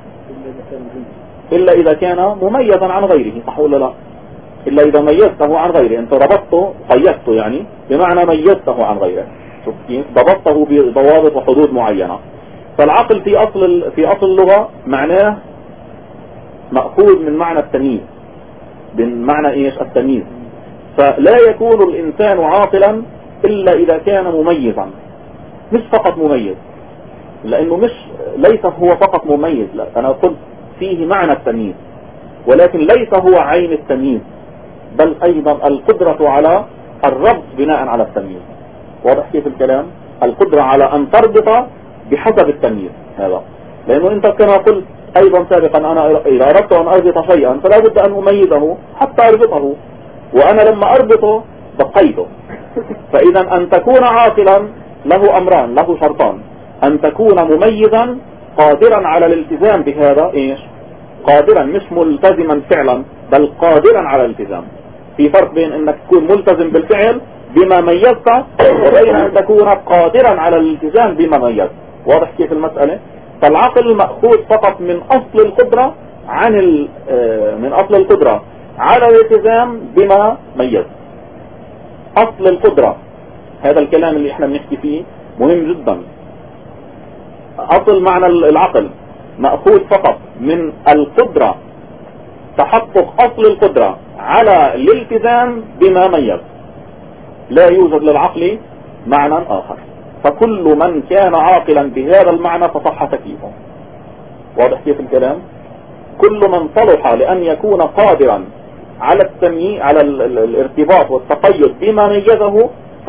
إلا إذا كان مميزا عن غيره، صح ولا لا؟ إلا إذا ميزته عن غيره. أنت ربطته قيدته يعني بمعنى ميزته عن غيره، شوف كيف ضبطته بضوابط وحدود معينة. فالعقل في أصل في أصل اللغة معناه مأخوذ من معنى التمييز، بمعنى إيش؟ التمييز. فلا يكون الإنسان عاقلا إلا إذا كان مميزا، مش فقط مميز، لأنه مش ليس هو فقط مميز، لا أنا قلت فيه معنى التمييز، ولكن ليس هو عين التمييز، بل أيضا القدرة على الربط بناء على التمييز. واضح كيف الكلام؟ القدرة على أن تربط بحسب التمييز هذا، لأنه أنت كما قلت أيضا سابقا، أنا إذا أردت أن أربط شيئا فلا بد أن أميزه حتى أربطه، وأنا لما أربطه بقيته. فإذا أن تكون عاقلا له أمران، له شرطان: أن تكون مميزا قادرا على الالتزام بهذا، إيش؟ قادرا، مش ملتزما فعلا بل قادرا على الالتزام. في فرق بين أنك تكون ملتزم بالفعل بما ميزت وبين أن تكون قادرا على الالتزام بما ميزت. واضح كيف المسألة؟ فالعقل مأخوذ فقط من أصل القدرة عن من أصل القدرة على الالتزام بما ميز. أصل القدرة، هذا الكلام اللي احنا بنحكي فيه مهم جدا. أصل معنى العقل مأخوذ فقط من القدرة، تحقق أصل القدرة على الالتزام بما ميز. لا يوجد للعقل معنى آخر. فكل من كان عاقلا بهذا المعنى فصح تكليفه. واضح كيف الكلام؟ كل من صلح لأن يكون قادرا على التمييز، على الارتباط والتقيد بما ميزه،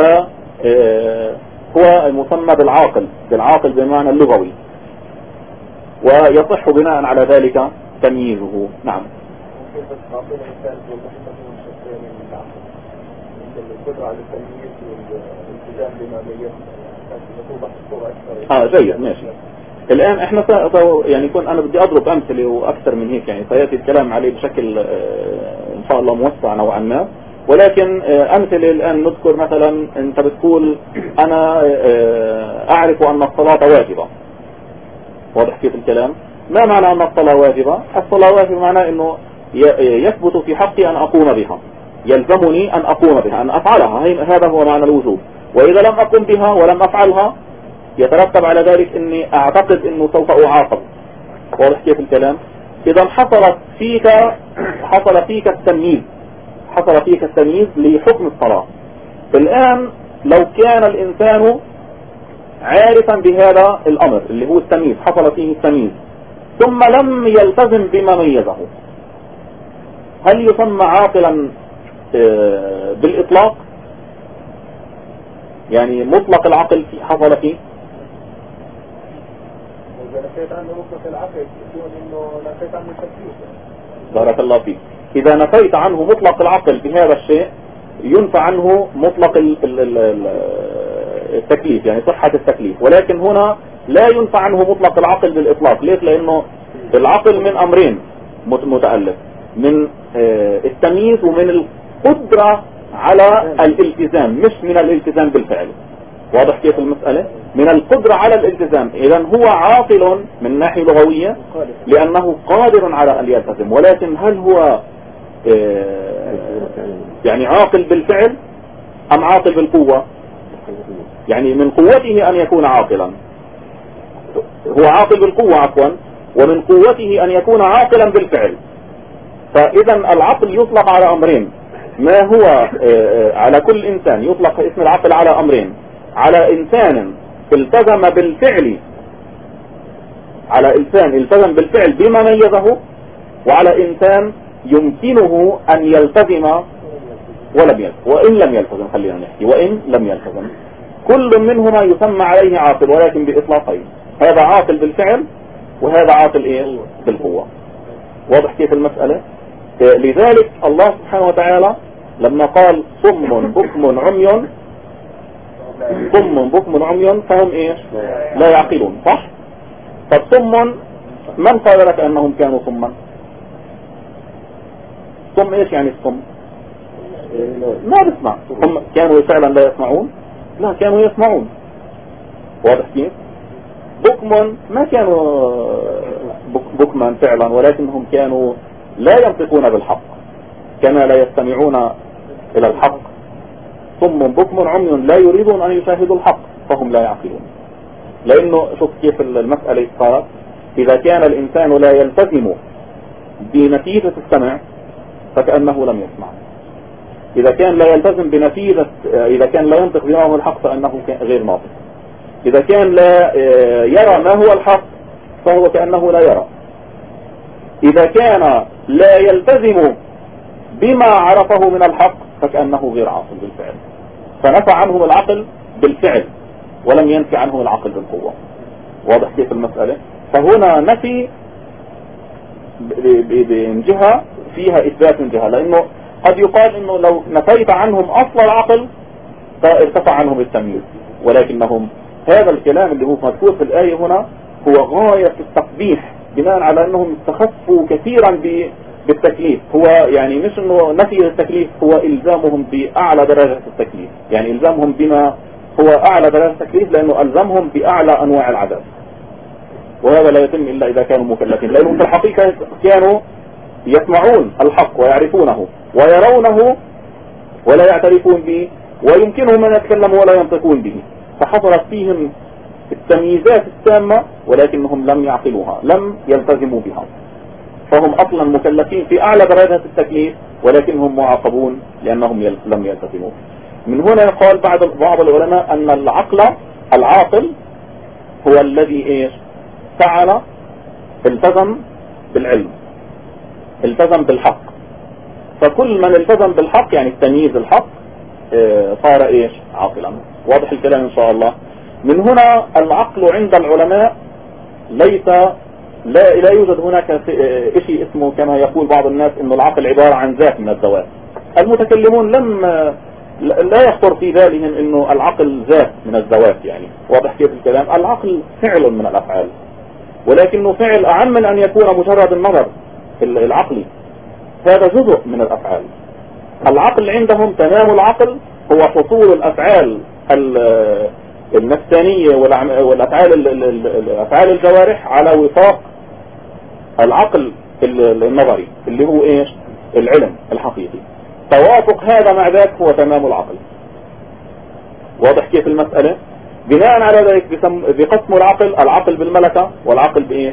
فهو مسمى بالعاقل، بالعاقل بمعنى اللغوي، ويصح بناء على ذلك تمييزه. نعم. اه جيد، ماشي. الآن احنا يعني كنت انا بدي اضرب امثله واكثر من هيك، يعني سياتي الكلام عليه بشكل ان شاء الله موسع نوعا ما، ولكن امثله الان نذكر. مثلا انت بتقول انا اعرف ان الصلاة واجبة. واضح كيف الكلام؟ ما معنى ان الصلاة واجبة؟ الصلاة واجبة معناه انه يثبت في حقي ان اقوم بها، يلزمني ان اقوم بها، ان افعلها، هذا هو معنى الوجوب. واذا لم اقم بها ولم افعلها يترتب على ذلك اني اعتقد انه سوف اعاقب. واضح كيف الكلام؟ اذا حصلت فيك حصل فيك التمييز، حصل فيك التمييز لحكم الصلاة. الان لو كان الانسان عارفا بهذا الامر اللي هو التمييز، حصل فيه التمييز، ثم لم يلتزم بما ميزه، هل يسمى عاقلا بالاطلاق؟ يعني مطلق العقل في حصل فيه؟ إذا نفيت عنه مطلق العقل يكون إنه نفيت عنه التكليف. بارك الله فيك. إذا نفيت عنه مطلق العقل بهذا الشيء ينفع عنه مطلق التكليف، يعني صحة التكليف. ولكن هنا لا ينفع عنه مطلق العقل بالإطلاق. ليش؟ لأنه العقل من أمرين متألف، من التمييز ومن القدرة على الالتزام، مش من الالتزام بالفعل. واضح كيف المسألة؟ من القدرة على الالتزام. إذن هو عاقل من ناحية لغوية لأنه قادر على أن يلتزم، ولكن هل هو يعني عاقل بالفعل أم عاقل بالقوة؟ يعني من قوته أن يكون عاقلا، هو عاقل بالقوة عفوا، ومن قوته أن يكون عاقلا بالفعل. فإذا العقل يطلق على أمرين. ما هو على كل إنسان يطلق اسم العقل على أمرين: على إنسان التزم بالفعل، على إنسان التزم بالفعل بما ميزه، وعلى إنسان يمكنه أن يلتزم ولم يلتزم، وإن لم يلتزم، خلينا نحكي وإن لم يلتزم. كل منهما يسمى عليه عاقل، ولكن بإطلاقين: هذا عاقل بالفعل وهذا عاقل إيه؟ بالقوة. واضح كيف المسألة؟ لذلك الله سبحانه وتعالى لما قال صم بكم عمي، صم بكم عمي فهم ايش؟ لا يعقلون، صح؟ طب صم، من قال لك انهم كانوا صما؟ صم ايش يعني الصم؟ ما بسمع. هم كانوا فعلا لا يسمعون؟ لا، كانوا يسمعون. واضح كيف؟ بكم ما كانوا بكما فعلا، ولكنهم كانوا لا ينطقون بالحق كما لا يستمعون إلى الحق. صم بكم عمي لا يريدون أن يشاهدوا الحق فهم لا يعقلون. لأنه شوف كيف المسألة صارت، إذا كان الإنسان لا يلتزم بنتيجة السمع فكأنه لم يسمع، إذا كان لا يلتزم بنتيجة، إذا كان لا ينطق بما هو الحق فإنه غير ناطق، إذا كان لا يرى ما هو الحق فهو كأنه لا يرى، إذا كان لا يلتزم بما عرفه من الحق فكأنه غير عاقل بالفعل. فنفى عنهم العقل بالفعل ولم ينفي عنهم العقل بالقوة. واضح كيف المسألة؟ فهنا نفي من جهة فيها إثبات من جهة، لأنه قد يقال إنه لو نفيت عنهم أصل العقل فارتفع عنهم التمييز، ولكنهم هذا الكلام اللي هو مذكور في الآية هنا هو غاية التقبيح بناء على أنهم استخفوا كثيرا بالتكليف. هو يعني مش أنه نفي التكليف، هو إلزامهم بأعلى درجة التكليف، يعني إلزامهم بما هو أعلى درجة التكليف لأنه ألزمهم بأعلى أنواع العذاب، وهذا لا يتم إلا إذا كانوا مكلفين، لأنهم في الحقيقة كانوا يسمعون الحق ويعرفونه ويرونه ولا يعترفون به، ويمكنهم أن يتكلموا ولا ينطقون به، فحصلت فيهم التمييزات التامة ولكنهم لم يعقلوها، لم يلتزموا بها، فهم أصلا مكلفين في أعلى درجات التكليف ولكنهم معاقبون لأنهم لم يلتزموا. من هنا قال بعض بعض العلماء أن العقل العاقل هو الذي إيش فعل التزم بالعلم، التزم بالحق، فكل من التزم بالحق يعني التمييز الحق صار إيش عاقلا. واضح الكلام إن شاء الله. من هنا العقل عند العلماء ليس لا لا يوجد هناك شيء اسمه كما يقول بعض الناس إنه العقل عبارة عن ذات من الذوات. المتكلمون لم لا يخطر في بالهم إنه العقل ذات من الذوات، يعني واضح كيف الكلام. العقل فعل من الأفعال، ولكنه فعل أعم من أن يكون مجرد النظر العقلي، هذا جزء من الأفعال. العقل عندهم تمام العقل هو حصول الأفعال النفسانية والأفعال الأفعال الجوارح على وفاق العقل النظري اللي هو إيش العلم الحقيقي. توافق هذا مع ذاك هو تمام العقل. واضح كيف المسألة؟ بناء على ذلك بقسم العقل العقل بالملكة والعقل بإيش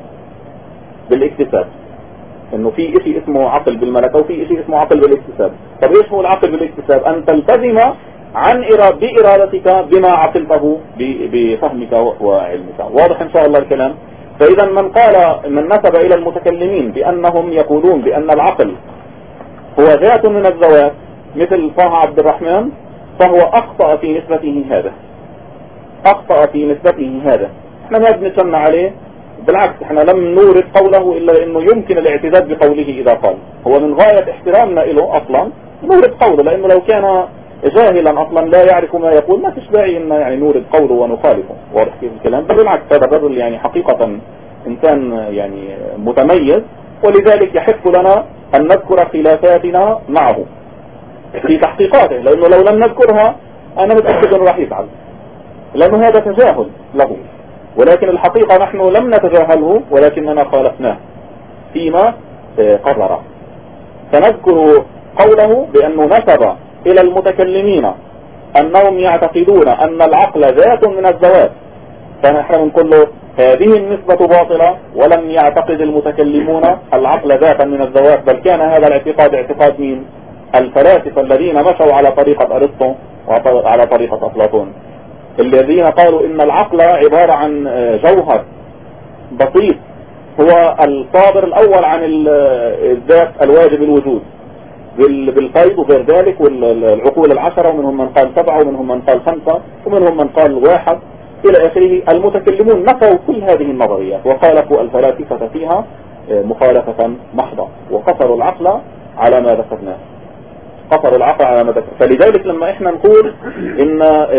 بالاكتساب، انه في شيء اسمه عقل بالملكة وفي شيء اسمه عقل بالاكتساب. طب ايش هو العقل بالاكتساب؟ ان تلتزم عن إرادة بإرادتك بما عقلته بفهمك وعلمك. واضح ان شاء الله الكلام. فاذا من قال من نسب الى المتكلمين بانهم يقولون بان العقل هو ذات من الذوات مثل طه عبد الرحمن فهو اخطأ في نسبته هذا، اخطأ في نسبته هذا. احنا ما بنتسمع عليه، بالعكس احنا لم نورد قوله الا انه يمكن الاعتداد بقوله اذا قال. هو من غاية احترامنا له اصلا نورد قوله، لانه لو كان جاهلا اصلا لا يعرف ما يقول ما فيش داعي ان يعني نورد قوله ونخالفه. واضح كيف الكلام؟ بالعكس هذا الرجل يعني حقيقة انسان يعني متميز، ولذلك يحق لنا ان نذكر خلافاتنا معه في تحقيقاته، لانه لو لم نذكرها انا متأكد انه راح يزعل، لانه هذا تجاهل له. ولكن الحقيقة نحن لم نتجاهله ولكننا خالفناه فيما قرر. فنذكر قوله بأنه نسب إلى المتكلمين أنهم يعتقدون أن العقل ذات من الذوات، فنحن نقول له هذه النسبة باطلة، ولم يعتقد المتكلمون العقل ذاتا من الذوات، بل كان هذا الاعتقاد اعتقاد مين؟ الفلاسفة الذين مشوا على طريقة أرسطو وعلى طريقة أفلاطون، الذين قالوا إن العقل عبارة عن جوهر بسيط هو الصادر الأول عن الذات الواجب الوجود بالقيد وغير ذلك، والعقول العشرة، ومنهم من قال سبعة ومنهم من قال خمسة ومنهم من قال واحد إلى آخره. المتكلمون نفوا كل هذه النظريات وخالفوا الفلاسفة فيها مخالفة محضة، وقصروا العقل على ما ذكرناه، قصروا العقل على ما ذكر. فلذلك لما احنا نقول ان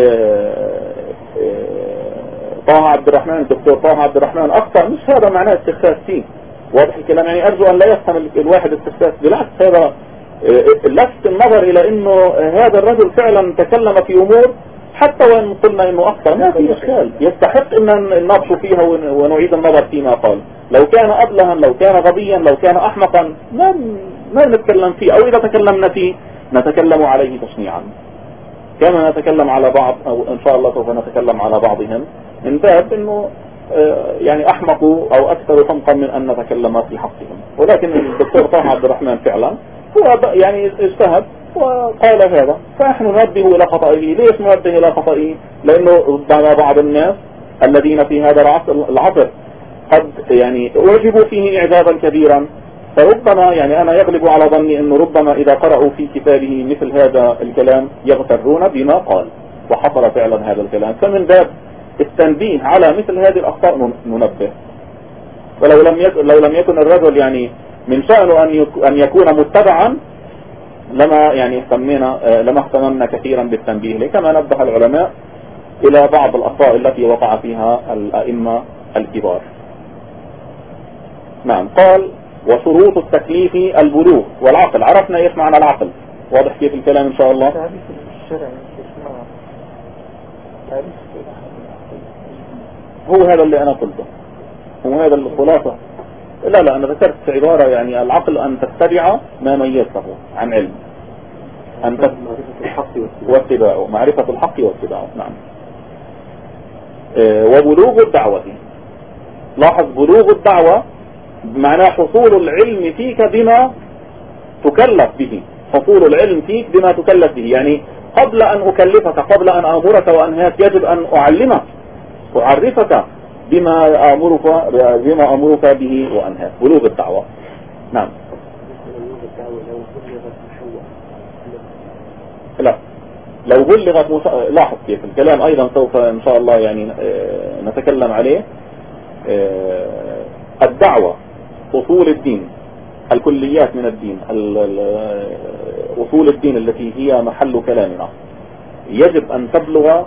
طه عبد الرحمن الدكتور طه عبد الرحمن اخطأ، مش هذا معناه استخفاف فيه. واضح الكلام؟ يعني ارجو ان لا يفهم الواحد استخفاف، بالعكس هذا لفت النظر الى انه هذا الرجل فعلا تكلم في امور حتى وإن قلنا إنه أخطأ ما في إشكال، يستحق أن نناقش فيها ونعيد النظر فيما قال. لو كان أبلها، لو كان غبيا، لو كان أحمقا ما ما نتكلم فيه، أو إذا تكلمنا فيه نتكلم عليه تشنيعا كما نتكلم على بعض، أو إن شاء الله سوف نتكلم على بعضهم من باب إنه يعني أحمقوا أو أكثر حمقا من أن نتكلم في حقهم. ولكن الدكتور طه عبد الرحمن فعلا هو يعني اجتهد وقال هذا، فنحن ننبه إلى خطئه. ليش ننبه إلى خطئه؟ لأنه ربما بعض الناس الذين في هذا العصر قد يعني أعجبوا فيه إعجابا كبيرا، فربما يعني أنا يغلب على ظني أنه ربما إذا قرأوا في كتابه مثل هذا الكلام يغترون بما قال، وحصل فعلا هذا الكلام. فمن باب التنبيه على مثل هذه الأخطاء ننبه. ولو لم يكن لو لم يكن الرجل يعني من شأنه أن يكون متبعا لما يعني اهتمنا لما اهتممنا كثيرا بالتنبيه له، كما نبه العلماء إلى بعض الأخطاء التي وقع فيها الأئمة الكبار. نعم. قال وشروط التكليف البلوغ والعقل. عرفنا ايش معنى العقل، واضح كيف الكلام ان شاء الله. هو هذا اللي انا قلته، هو هذا الخلاصة. لا لا انا ذكرت عبارة يعني العقل ان تتبع ما ميزته عن علم، ان معرفة الحق واتباعه، معرفة الحق واتباعه. نعم. اه وبلوغ الدعوة، لاحظ بلوغ الدعوة معناه حصول العلم فيك بما تكلف به، حصول العلم فيك بما تكلف به. يعني قبل أن أكلفك، قبل أن أمرك وأنهاك، يجب أن أعلمك أعرفك بما أمرك بما أمرك به وأنهاك. بلوغ الدعوة. نعم. لا لو بلغت مس... لاحظ كيف الكلام أيضا سوف إن شاء الله يعني نتكلم عليه. الدعوة أصول الدين، الكليات من الدين، أصول الدين التي هي محل كلامنا، يجب أن تبلغ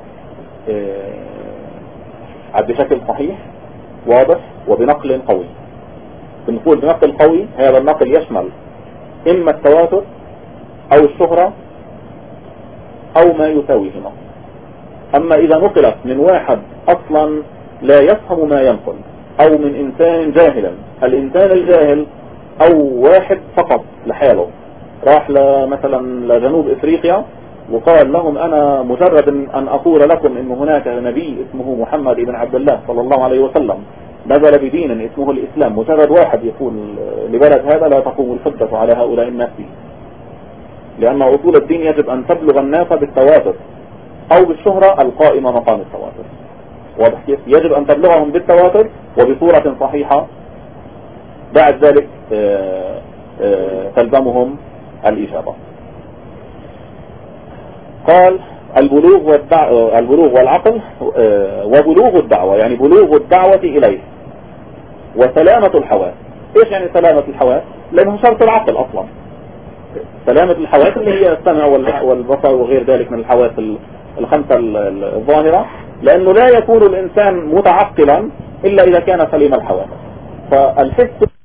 بشكل صحيح واضح وبنقل قوي. بنقول بنقل قوي، هذا النقل يشمل إما التواتر أو الشهرة أو ما يساويهما. أما إذا نقلت من واحد أصلا لا يفهم ما ينقل، أو من إنسان جاهلا، الإنسان الجاهل أو واحد فقط لحاله راح مثلا لجنوب إفريقيا وقال لهم أنا مجرد أن أقول لكم إن هناك نبي اسمه محمد بن عبد الله صلى الله عليه وسلم نزل بدين اسمه الإسلام، مجرد واحد يقول لبلد هذا لا تقوم الحجة على هؤلاء الناس فيه، لأن أصول الدين يجب أن تبلغ الناس بالتواتر أو بالشهرة القائمة مقام التواتر. واضح كيف؟ يجب أن تبلغهم بالتواتر وبصورة صحيحة، بعد ذلك آآ آآ تلزمهم الإجابة. قال البلوغ والدعوة، البلوغ والعقل وبلوغ الدعوة، يعني بلوغ الدعوة إليه، وسلامة الحواس. إيش يعني سلامة الحواس؟ لأنه شرط العقل أصلا. سلامة الحواس اللي هي السمع والبصر وغير ذلك من الحواس الخمسة الظاهرة، لأنه لا يكون الإنسان متعقلا إلا إذا كان سليم الحواس. فالحس